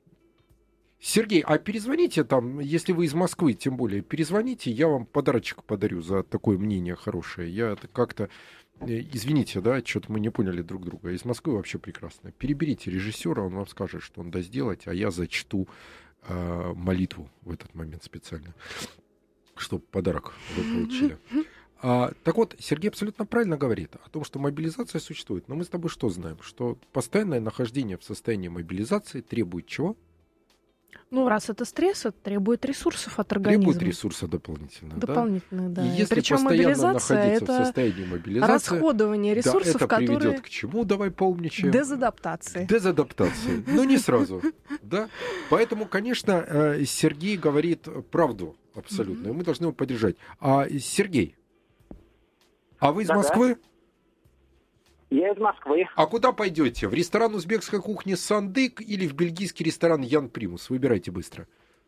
Сергей, а перезвоните там, если вы из Москвы, тем более, перезвоните, я вам подарочек подарю за такое мнение хорошее. Я это как-то, извините, да, что-то мы не поняли друг друга. Из Москвы вообще прекрасно. Переберите режиссера, он вам скажет, что надо сделать, а я зачту э, молитву в этот момент специально, чтобы подарок вы получили. А, так вот, Сергей абсолютно правильно говорит о том, что мобилизация существует. Но мы с тобой что знаем? Что постоянное нахождение в состоянии мобилизации требует чего? Ну, раз это стресс, это требует ресурсов от организма. Требует ресурса дополнительно. Дополнительно, да. И если Причем постоянно находиться это в состоянии мобилизации, расходование ресурсов, да, это которые... приведет к чему? Давай поумничаем. Дезадаптации. Дезадаптации. Но не сразу. Да? Поэтому, конечно, Сергей говорит правду абсолютно. И мы должны его поддержать. А Сергей, а вы из Да-да. Москвы? Я из Москвы. А куда пойдете? В ресторан узбекской кухни «Сандык» или в бельгийский ресторан «Ян Примус»? Выбирайте быстро.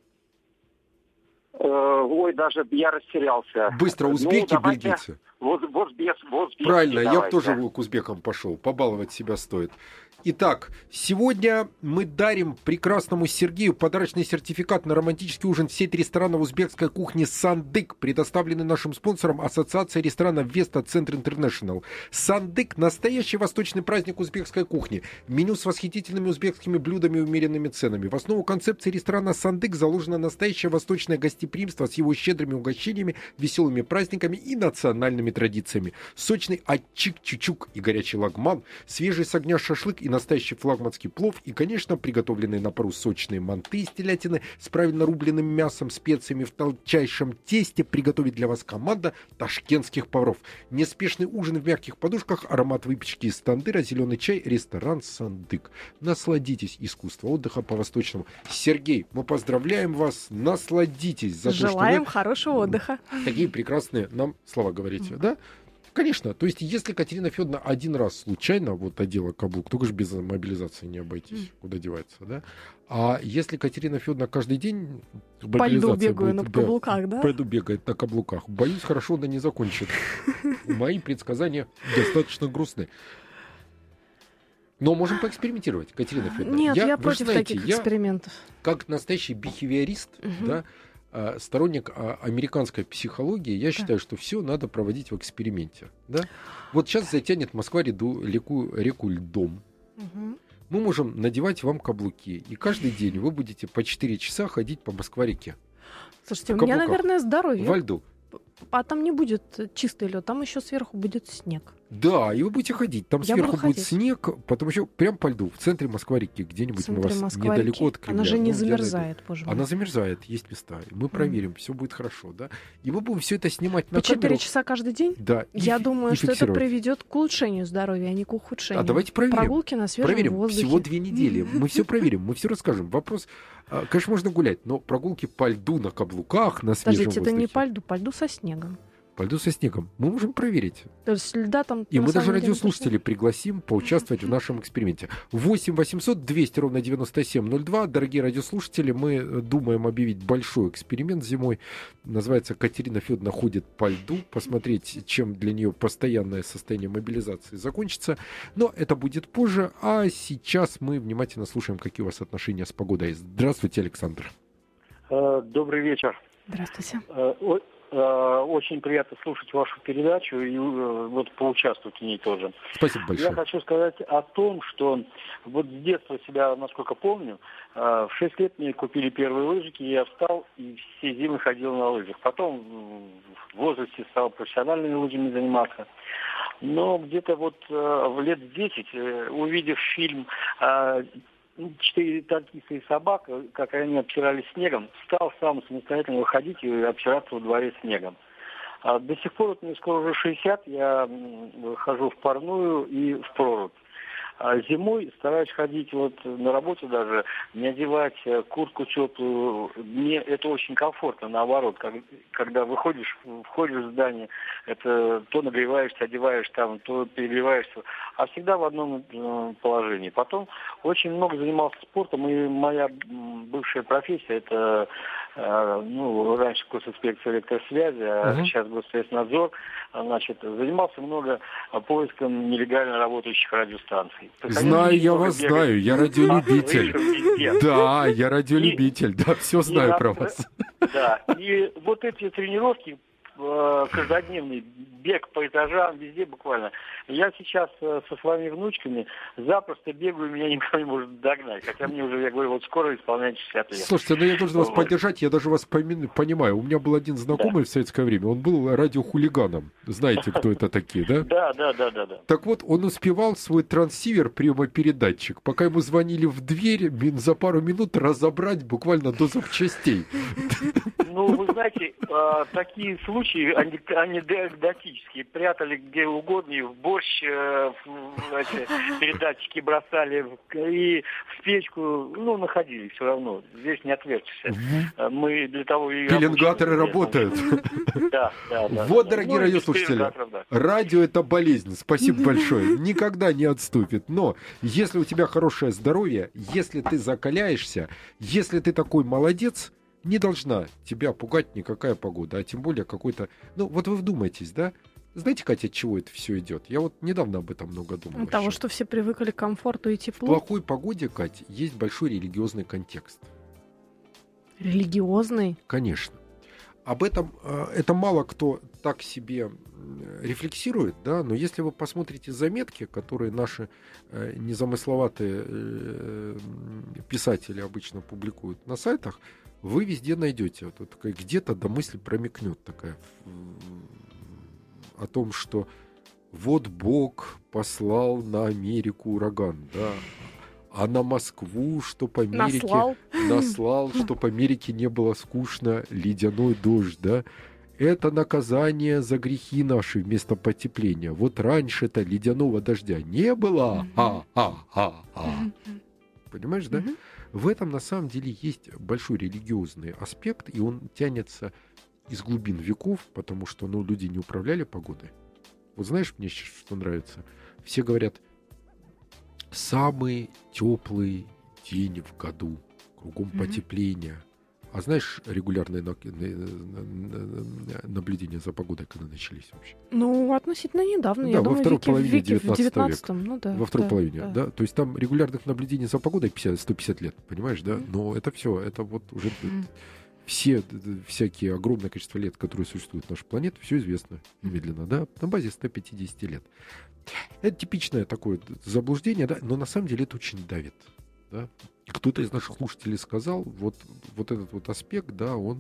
Э, ой, даже я растерялся. Быстро, узбеки, ну, давайте бельгийцы. В, в, узбек, в узбекский Правильно, я бы давайте. тоже к узбекам пошел. Побаловать себя стоит. Итак, сегодня мы дарим прекрасному Сергею подарочный сертификат на романтический ужин в сеть ресторанов узбекской кухни «Сандык», предоставленный нашим спонсором Ассоциация ресторанов «Веста Центр Интернешнл». «Сандык» – настоящий восточный праздник узбекской кухни. Меню с восхитительными узбекскими блюдами и умеренными ценами. В основу концепции ресторана «Сандык» заложено настоящее восточное гостеприимство с его щедрыми угощениями, веселыми праздниками и национальными традициями. Сочный ачик-чучук и горячий лагман, свежий с огня шашлык и настоящий флагманский плов и, конечно, приготовленные на пару сочные манты из телятины с правильно рубленным мясом, специями в тончайшем тесте приготовит для вас команда ташкентских поваров. Неспешный ужин в мягких подушках, аромат выпечки из тандыра, зеленый чай, ресторан «Сандык». Насладитесь искусством отдыха по-восточному. Сергей, мы поздравляем вас, насладитесь. За Желаем то, что вы хорошего отдыха. такие прекрасные нам слова говорите, да? Конечно, то есть если Катерина Федоровна один раз случайно вот одела каблук, только же без мобилизации не обойтись, куда девается, да? А если Катерина Федоровна каждый день по льду бегаю будет, на да, каблуках, да? По льду бегает на каблуках, боюсь, хорошо она не закончит. Мои предсказания достаточно грустные. Но можем поэкспериментировать, Катерина Федоровна. Нет, я, я против знаете, таких я, экспериментов. как настоящий бихевиорист, Угу. да, сторонник американской психологии, я считаю, что все надо проводить в эксперименте. Да? Вот сейчас затянет Москва реку, реку, реку льдом. Угу. Мы можем надевать вам каблуки, и каждый день вы будете по четыре часа ходить по Москва-реке. Слушайте, у меня, наверное, здоровье. Во льду. А там не будет чистый лед, там еще сверху будет снег. Да, и вы будете ходить. Там Я сверху буду будет ходить. снег, потом еще прям по льду, в центре Москва-реки, где-нибудь мы вас Москва-реки. недалеко от Кремля. Она же не ну, замерзает, боже мой. Она замерзает, есть места. И мы проверим, mm. все будет хорошо, да. И мы будем все это снимать на По четыре камеру. часа каждый день? Да. Я и, думаю, и что это фиксировать. приведет к улучшению здоровья, а не к ухудшению. А давайте проверим. Прогулки на свежем проверим. воздухе. Всего две недели. Мы все проверим, мы все расскажем. Вопрос, конечно, можно гулять, но прогулки по льду на каблуках, на свежем Подождите, воздухе. это не по льду, по льду со снегом. По льду со снегом. Мы можем проверить. То есть льда там... И на мы даже самом деле радиослушателей пригласим поучаствовать в нашем эксперименте. восемь восемьсот двести ровно девяносто семь ноль два. Дорогие радиослушатели, мы думаем объявить большой эксперимент зимой. Называется «Катерина Федоровна ходит по льду». Посмотреть, чем для нее постоянное состояние мобилизации закончится. Но это будет позже. А сейчас мы внимательно слушаем, какие у вас отношения с погодой. Здравствуйте, Александр. Добрый вечер. Здравствуйте. Очень приятно слушать вашу передачу и вот поучаствовать в ней тоже. Спасибо большое. Я хочу сказать о том, что вот с детства себя, насколько помню, в шесть лет мне купили первые лыжики, и я встал и все зимы ходил на лыжах. Потом в возрасте стал профессиональными лыжами заниматься. Но где-то вот в лет десять, увидев фильм «Четыре танкиста и собака», как они обтирались снегом, стал сам самостоятельно выходить и обтираться во дворе снегом. А до сих пор, вот мне скоро уже шестьдесят, я хожу в парную и в прорубь. А зимой стараюсь ходить вот на работе даже, не одевать куртку теплую. Мне это очень комфортно, наоборот. Как, когда выходишь, входишь в здание, это то нагреваешься, одеваешь там, то переливаешься. А всегда в одном э, положении. Потом очень много занимался спортом, и моя бывшая профессия — это э, ну, раньше госинспекция электросвязи, а Мгм. сейчас Госспецнадзор, а, значит, занимался много а, поиском нелегально работающих радиостанций. Знаю, я вас бегать. знаю, я радиолюбитель. Слышу везде. Да, я радиолюбитель, да, все И знаю на- про вас. Да, и вот эти тренировки, э, каждодневный бег по этажам, везде буквально. Я сейчас э, со своими внучками запросто бегаю, меня никто не может догнать. Хотя мне уже, я говорю, вот скоро исполняется шестьдесят лет. Слушайте, ну я должен вас Вот. поддержать, я даже вас помин- понимаю. У меня был один знакомый в советское время, он был радиохулиганом. Знаете, кто это такие, да? Да, да, да, да, да. Так вот, он успевал свой транссивер, прямопередатчик, пока ему звонили в дверь, мин- за пару минут разобрать буквально до запчастей. Ну, вы знаете, э, такие случаи ане- анекдотические. Прятали где угодно, и в борщ э, в- в эти передатчики бросали, в- и в печку, ну, находили все равно. Здесь не отвертишься. Э, Мы для того и... Пеленгаторы обучены. работают. Да, да, да. Вот, да. дорогие Ну, и без радиослушатели, пеленгаторов, да. радио — это болезнь. Спасибо большое. Никогда не отступит. Но если у тебя хорошее здоровье, если ты закаляешься, если ты такой молодец, не должна тебя пугать никакая погода, а тем более какой-то... Ну, вот вы вдумайтесь, да? Знаете, Катя, от чего это все идет? Я вот недавно об этом много думал. От того, еще. что все привыкли к комфорту и В теплу. плохой погоде, Катя, есть большой религиозный контекст. Религиозный. Конечно. Об этом э, это мало кто так себе э, рефлексирует, да, но если вы посмотрите заметки, которые наши э, незамысловатые э, писатели обычно публикуют на сайтах, вы везде найдете, вот, вот, где-то до мысли промелькнет такая о том, что вот Бог послал на Америку ураган, да, а на Москву, чтоб Америке Наслал. наслал, чтоб Америке не было скучно, ледяной дождь, да. Это наказание за грехи наши вместо потепления. Вот раньше-то ледяного дождя не было. А-а-а-а. Понимаешь, да? В этом на самом деле есть большой религиозный аспект, и он тянется из глубин веков, потому что, ну, люди не управляли погодой. Вот знаешь, мне щ- что нравится? Все говорят, самый теплый день в году, кругом Мгм. потепление. А знаешь, регулярные на- на- на- наблюдения за погодой, когда начались вообще? Ну, относительно недавно. Да, Я во думаю, второй веке, в половине веке в девятнадцатого века. девятнадцатом. Ну да. Во второй да, половине, да. да. То есть там регулярных наблюдений за погодой пятьдесят сто пятьдесят лет, понимаешь, да? Но это все, это вот уже Мгм. все д- д- всякие огромное количество лет, которые существуют наша планета, все известно немедленно, да, на базе ста пятидесяти лет. Это типичное такое д- заблуждение, да, но на самом деле это очень давит, да. Кто-то из наших слушателей сказал, вот, вот этот вот аспект, да, он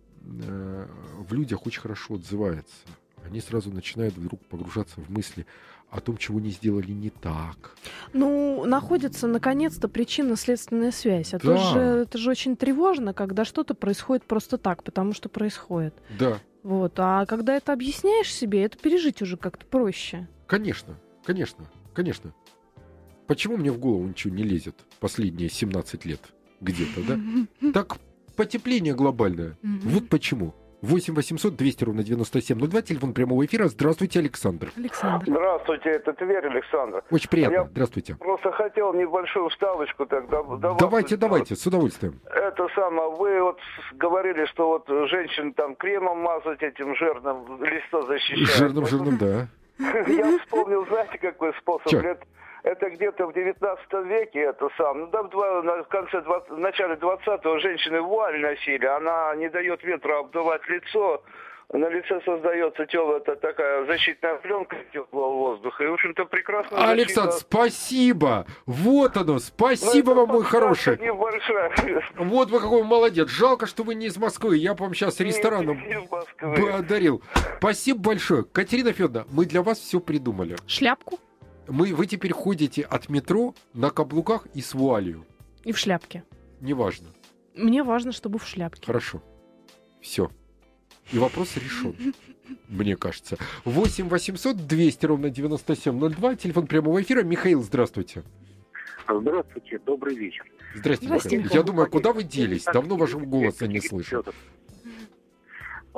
э, в людях очень хорошо отзывается. Они сразу начинают вдруг погружаться в мысли о том, чего не сделали не так. Ну, находится наконец-то причинно-следственная связь. А то Да. же, это же очень тревожно, когда что-то происходит просто так, потому что происходит. Да, Вот. А когда это объясняешь себе, это пережить уже как-то проще. конечно, конечно, конечно. Почему мне в голову ничего не лезет последние семнадцать лет где-то, да? Так потепление глобальное. Вот почему. восемь восемьсот двести ровно девяносто семь ноль два, телефон прямого эфира. Здравствуйте, Александр. Александр. Здравствуйте, это Тверь, Александр. Очень приятно. Я Здравствуйте. просто хотел небольшую вставочку тогда. Давайте, давайте, с удовольствием. Это самое, вы вот с- говорили, что вот женщин там кремом мазать этим жирным, лицо защищать. Жирным, жирным, да. Я вспомнил, знаете, какой способ? Чё? Лет- Это где-то в девятнадцатом веке это сам. Ну, да, в два- на в конце двадцатого, в начале двадцатого женщины вуаль носили. Она не дает ветру обдувать лицо. На лице создается теплая такая защитная пленка теплого воздуха. И, в общем-то, прекрасно. Александр, спасибо. Вот оно. Спасибо вам, мой хороший. Небольшая. Вот вы какой молодец. Жалко, что вы не из Москвы. Я бы вам сейчас рестораном бы одарил. Спасибо большое. Катерина Федоровна, мы для вас все придумали. Шляпку Мы, вы теперь ходите от метро на каблуках и с вуалью. и в шляпке. Неважно. Мне важно, чтобы в шляпке. Хорошо. Все. И вопрос решен, мне кажется. восемь восемьсот двести ровно девяносто семь ноль два, телефон прямого эфира. Михаил, здравствуйте. Здравствуйте, добрый вечер. Здрасте, Здрасте, Михаил. Михаил. Я думаю, куда вы делись? Давно вашего голоса не слышал.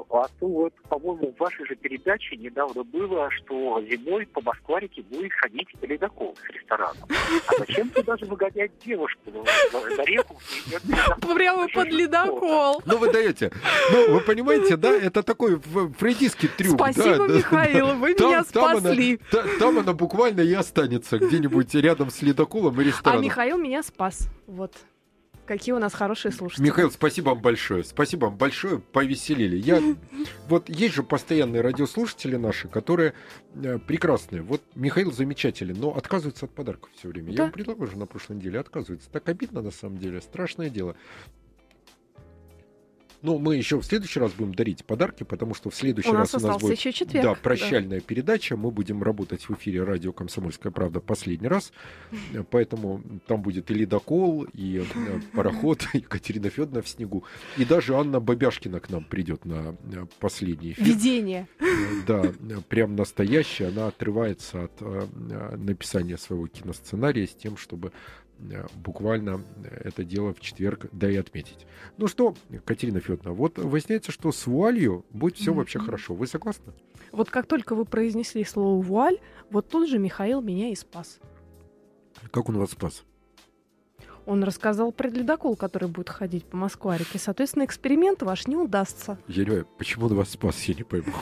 А то вот, по-моему, в вашей же передаче недавно было, что зимой по Москварике будет ходить ледокол с рестораном. А зачем туда же выгонять девушку на реку? Прямо под ледокол. Ну, вы даете. Ну, вы понимаете, да, это такой фрейдистский трюк. Спасибо, да, Михаил, да, вы там, меня там спасли. Она, та, там она буквально и останется, где-нибудь рядом с ледоколом и А рестораном. Михаил меня спас. Вот. Какие у нас хорошие слушатели. Михаил, спасибо вам большое. Спасибо вам большое, повеселили. Я... Вот есть же постоянные радиослушатели наши, которые э, прекрасные. Вот Михаил замечательный, но отказывается от подарков все время. Да. Я ему предлагал уже на прошлой неделе, отказывается. Так обидно на самом деле, страшное дело. Ну, мы еще в следующий раз будем дарить подарки, потому что в следующий у раз нас у нас будет еще четверг, да, прощальная да. передача. Мы будем работать в эфире радио «Комсомольская правда» последний раз. Поэтому там будет и ледокол, и пароход, Екатерина Федоровна в снегу. И даже Анна Бабяшкина к нам придет на последний эфир. Видение. Да, прям настоящее. Она отрывается от написания своего киносценария с тем, чтобы буквально это дело в четверг, да и отметить. Ну что, Катерина Федоровна, вот выясняется, что с вуалью будет все mm-hmm. вообще хорошо. Вы согласны? Вот как только вы произнесли слово вуаль, вот тут же Михаил меня и спас. Как он вас спас? Он рассказал про ледокол, который будет ходить по Москварике. Соответственно, эксперимент ваш не удастся. Я не понимаю, почему он вас спас, я не пойму.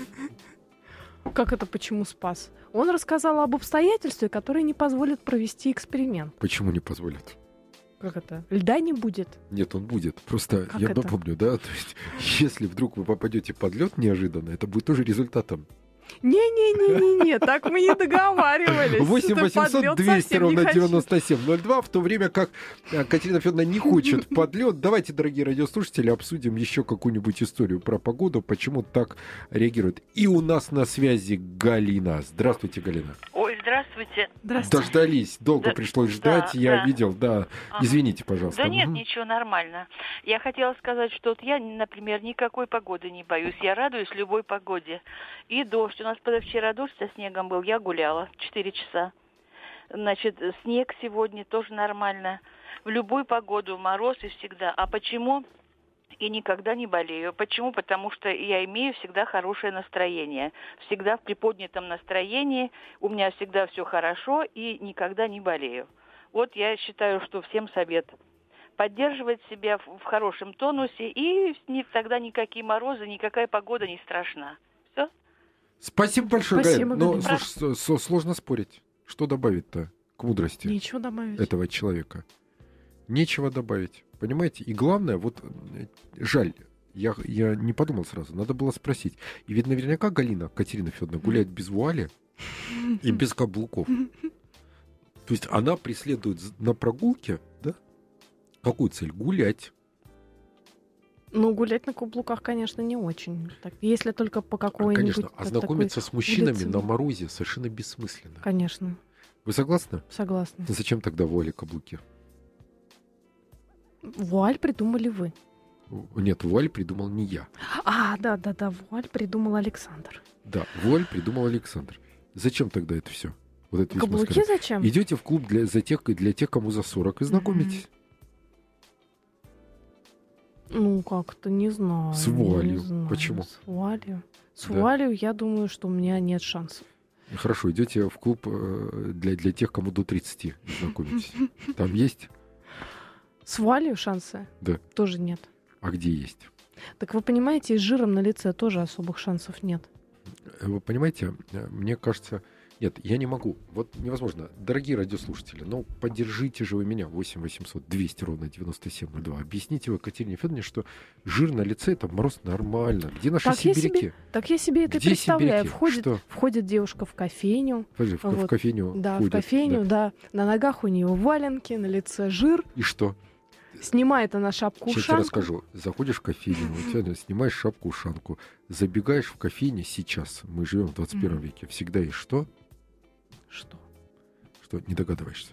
Как это почему спас? Он рассказал об обстоятельстве, которое не позволит провести эксперимент. Почему не позволит? Как это? Льда не будет? Нет, он будет. Просто как я это? напомню, да, то есть, если вдруг вы попадете под лед неожиданно, это будет тоже результатом. Не-не-не-не-не, так мы не договаривались. восемь восемьсот двести ровно девяносто семь ноль два, в то время как Катерина Федоровна не хочет под лед. Давайте, дорогие радиослушатели, обсудим еще какую-нибудь историю про погоду, почему так реагируют. И у нас на связи Галина. Здравствуйте, Галина. Ой, здравствуйте. Здравствуйте. Дождались, долго да, пришлось ждать, да, я да. видел, да. Ага. Извините, пожалуйста. Да нет, угу. ничего, нормально. Я хотела сказать, что вот я, например, никакой погоды не боюсь. Я радуюсь любой погоде. И дождь. У нас позавчера дождь со снегом был, я гуляла четыре часа. Значит, снег сегодня тоже нормально. В любую погоду, мороз и всегда. А почему? И никогда не болею. Почему? Потому что я имею всегда хорошее настроение. Всегда в приподнятом настроении. У меня всегда все хорошо и никогда не болею. Вот я считаю, что всем совет. Поддерживать себя в, в хорошем тонусе, и не, тогда никакие морозы, никакая погода не страшна. Все? Спасибо большое, Спасибо, Галина. Но Галина. слушай, сложно спорить. Что добавить-то к мудрости Нечего добавить. этого человека? Нечего добавить. Понимаете? И главное, вот жаль, я, я не подумал сразу, надо было спросить. И ведь наверняка Галина, Катерина Федоровна, гуляет без вуали и без каблуков. То есть она преследует на прогулке, да? Какую цель? Гулять. Ну, гулять на каблуках, конечно, не очень. Так, если только по какой-нибудь... Конечно, ознакомиться с мужчинами улице. На морозе совершенно бессмысленно. Конечно. Вы согласны? Согласна. Зачем тогда вуали каблуки? Вуаль придумали вы. Нет, вуаль придумал не я. А, да-да-да, вуаль придумал Александр. Да, вуаль придумал Александр. Зачем тогда это все? Вот это каблуки зачем? Идете в клуб для, за тех, для тех, кому за сорок, и знакомитесь. Mm-hmm. Ну, как-то не знаю. С вуалью. Не знаю. Почему? С вуалью. С да. вуалью, я думаю, что у меня нет шансов. Хорошо, идете в клуб для, для тех, кому до тридцати, знакомитесь. Там есть? С вуалью шансы? Да. Тоже нет. А где есть? Так вы понимаете, с жиром на лице тоже особых шансов нет. Вы понимаете, мне кажется... Нет, я не могу. Вот невозможно. Дорогие радиослушатели, ну, поддержите же вы меня. восемь восемьсот двести ровно девяносто семь ноль два. Объясните вы Катерине Федоровне, что жир на лице — это мороз нормально. Где наши так сибиряки? Я себе, так я себе это Где представляю. Входит, что? входит девушка в кофейню. Подожди, в, вот. в кофейню Да, ходит, в кофейню, да. да. На ногах у нее валенки, на лице жир. И что? Снимает она шапку-ушанку. Сейчас я расскажу. Заходишь в кофейню, у тебя снимаешь шапку-ушанку, забегаешь в кофейню сейчас, мы живем в двадцать первом веке, всегда есть что? Что? Что, не догадываешься?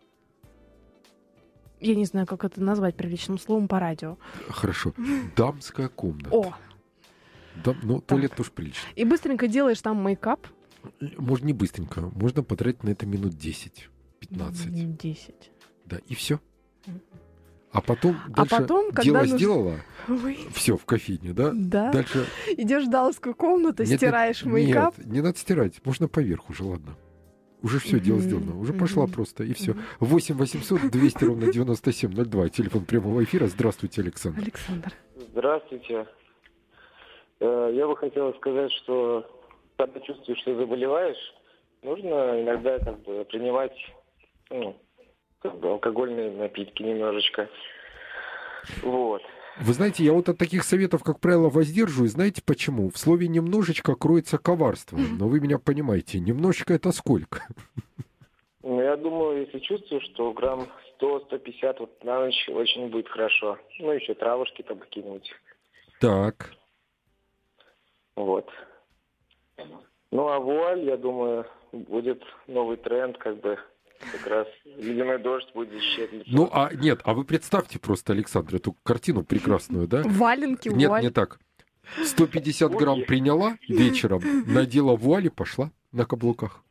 Я не знаю, как это назвать приличным словом по радио. Хорошо. Дамская комната. О! Дам... Ну, туалет тоже прилично. И быстренько делаешь там мейкап. Можно не быстренько. Можно потратить на это минут десять-пятнадцать. десять. Да, и все. А потом А дальше потом, когда дело нужно сделала, выйти, все, в кофейне, да? да, Дальше... идешь в дамскую комнату, Нет, стираешь нет, мейкап. Нет, не надо стирать, можно поверх уже, ладно. Уже все, дело сделано. Уже пошла просто, и все. восемь восемьсот двести ровно девяносто семь ноль два. Телефон прямого эфира. Здравствуйте, Александр. Александр. Здравствуйте. Э, Я бы хотел сказать, что когда чувствуешь, что заболеваешь, нужно иногда как бы принимать ну, как бы алкогольные напитки немножечко. Вот. Вы знаете, я вот от таких советов, как правило, воздерживаюсь. Знаете почему? В слове «немножечко» кроется коварство. Но вы меня понимаете, немножечко это сколько? Ну, я думаю, если чувствуешь, что грамм сто - сто пятьдесят вот на ночь очень будет хорошо. Ну, еще травушки там покинуть. Так. Вот. Ну, а вуаль, я думаю, будет новый тренд, как бы, как раз ледяной дождь будет защищать лицо. Ну, а нет, а вы представьте просто, Александр, эту картину прекрасную, да? Валенки, Нет, вуаль. не так. сто пятьдесят грамм приняла вечером, надела вуаль и пошла на каблуках.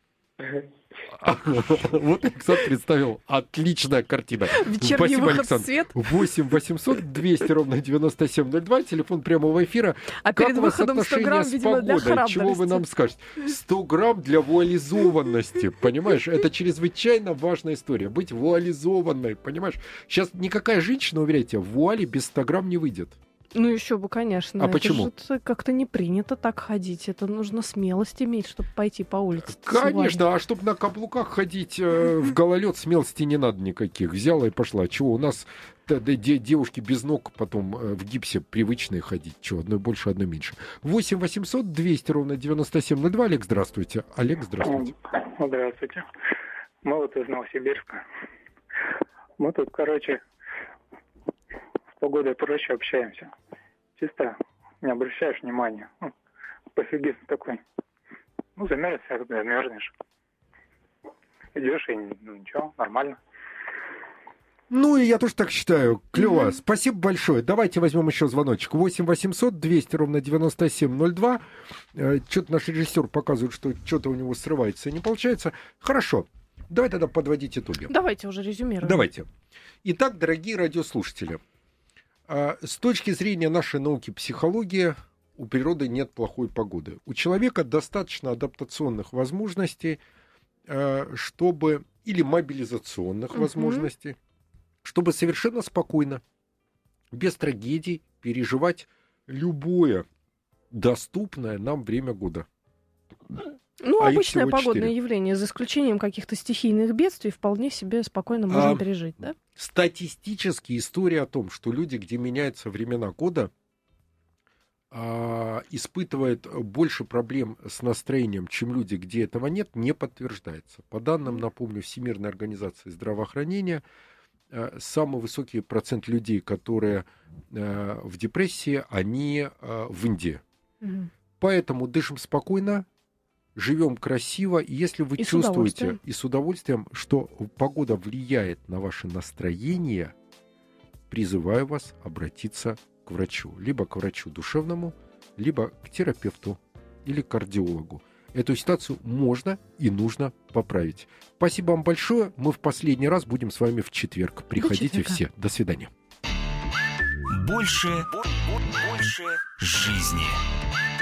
Вот Александр представил. Отличная картина. Вечерний Спасибо, выход в Александр. свет. восемь восемьсот двести ровно девяносто семь ноль два. Телефон прямого эфира. А Как перед у вас выходом сто отношения грамм, с видимо, для погодой? Чего вы храбрости. нам скажете? сто грамм для вуализованности. Понимаешь? Это чрезвычайно важная история. Быть вуализованной. Понимаешь? Сейчас никакая женщина, уверяйте, в вуале без ста грамм не выйдет. Ну, еще бы, конечно. А Это почему? же т- как-то не принято так ходить. Это нужно смелость иметь, чтобы пойти по улице. с Конечно, а чтобы на каблуках ходить э, в гололед, смелости не надо никаких. Взяла и пошла. Чего у нас т- д- де- девушки без ног потом э, в гипсе привычные ходить. Чего, одной больше, одной меньше. восемь восемьсот двести ровно девяносто семь ноль два. Олег, здравствуйте. Олег, здравствуйте. Здравствуйте. Мы вот из Новосибирска. Мы тут, короче, с погодой проще общаемся. Чисто не обращаешь внимания. Ну, пофигист такой. Ну, замерзнешь, замерзнешь. Идешь и ну, ничего, нормально. Ну, и я тоже так считаю. Клево. Mm-hmm. Спасибо большое. Давайте возьмем еще звоночек. восемь восемьсот двести ровно девяносто семь ноль два. Что-то наш режиссер показывает, что что-то у него срывается и не получается. Хорошо. Давай тогда подводить итоги. Давайте уже резюмируем. Давайте. Итак, дорогие радиослушатели, с точки зрения нашей науки психологии, у природы нет плохой погоды. У человека достаточно адаптационных возможностей, чтобы, или мобилизационных uh-huh. возможностей, чтобы совершенно спокойно, без трагедий, переживать любое доступное нам время года. Ну, а обычное погодное четыре. явление, за исключением каких-то стихийных бедствий, вполне себе спокойно можно а, пережить, да? Статистически история о том, что люди, где меняются времена года, а, испытывают больше проблем с настроением, чем люди, где этого нет, не подтверждается. По данным, напомню, Всемирной организации здравоохранения, а, самый высокий процент людей, которые а, в депрессии, они а, в Индии. Угу. Поэтому дышим спокойно, живем красиво, и если вы и чувствуете с и с удовольствием, что погода влияет на ваше настроение, призываю вас обратиться к врачу. Либо к врачу душевному, либо к терапевту или к кардиологу. Эту ситуацию можно и нужно поправить. Спасибо вам большое. Мы в последний раз будем с вами в четверг. Приходите все. До свидания. Больше, больше жизни.